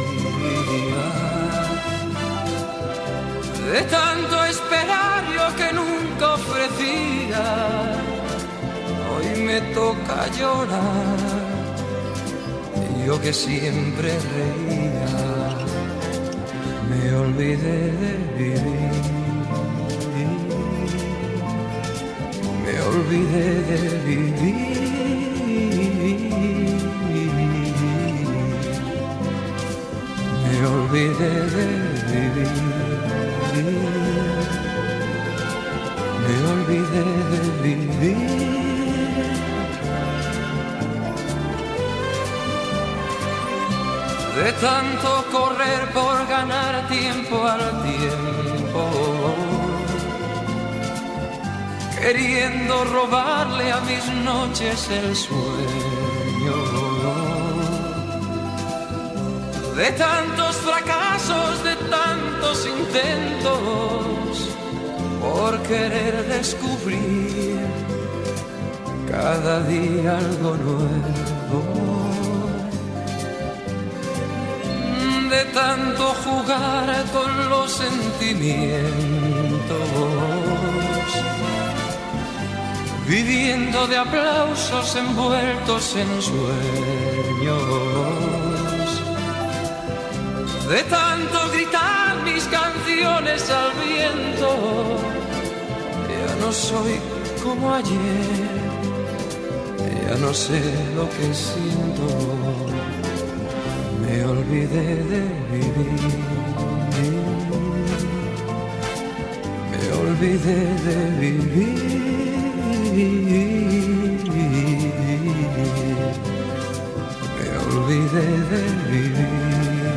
Speaker 15: De tanto esperar yo que nunca ofrecía, hoy me toca llorar, yo que siempre reía. Me olvidé de vivir, me olvidé de vivir, me olvidé de vivir, me olvidé de vivir. De tanto correr por ganar tiempo al tiempo, queriendo robarle a mis noches el sueño. De tantos fracasos, de tantos intentos, por querer descubrir cada día algo nuevo. tanto jugar con los sentimientos, viviendo de aplausos envueltos en sueños, de tanto gritar mis canciones al viento. Ya no soy como ayer, ya no sé lo que siento, me olvidé de vivir, me olvidé de vivir, me olvidé de vivir,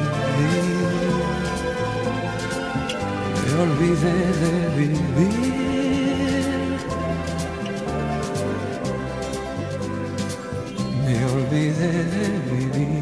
Speaker 15: me olvidé de vivir, me olvidé de vivir.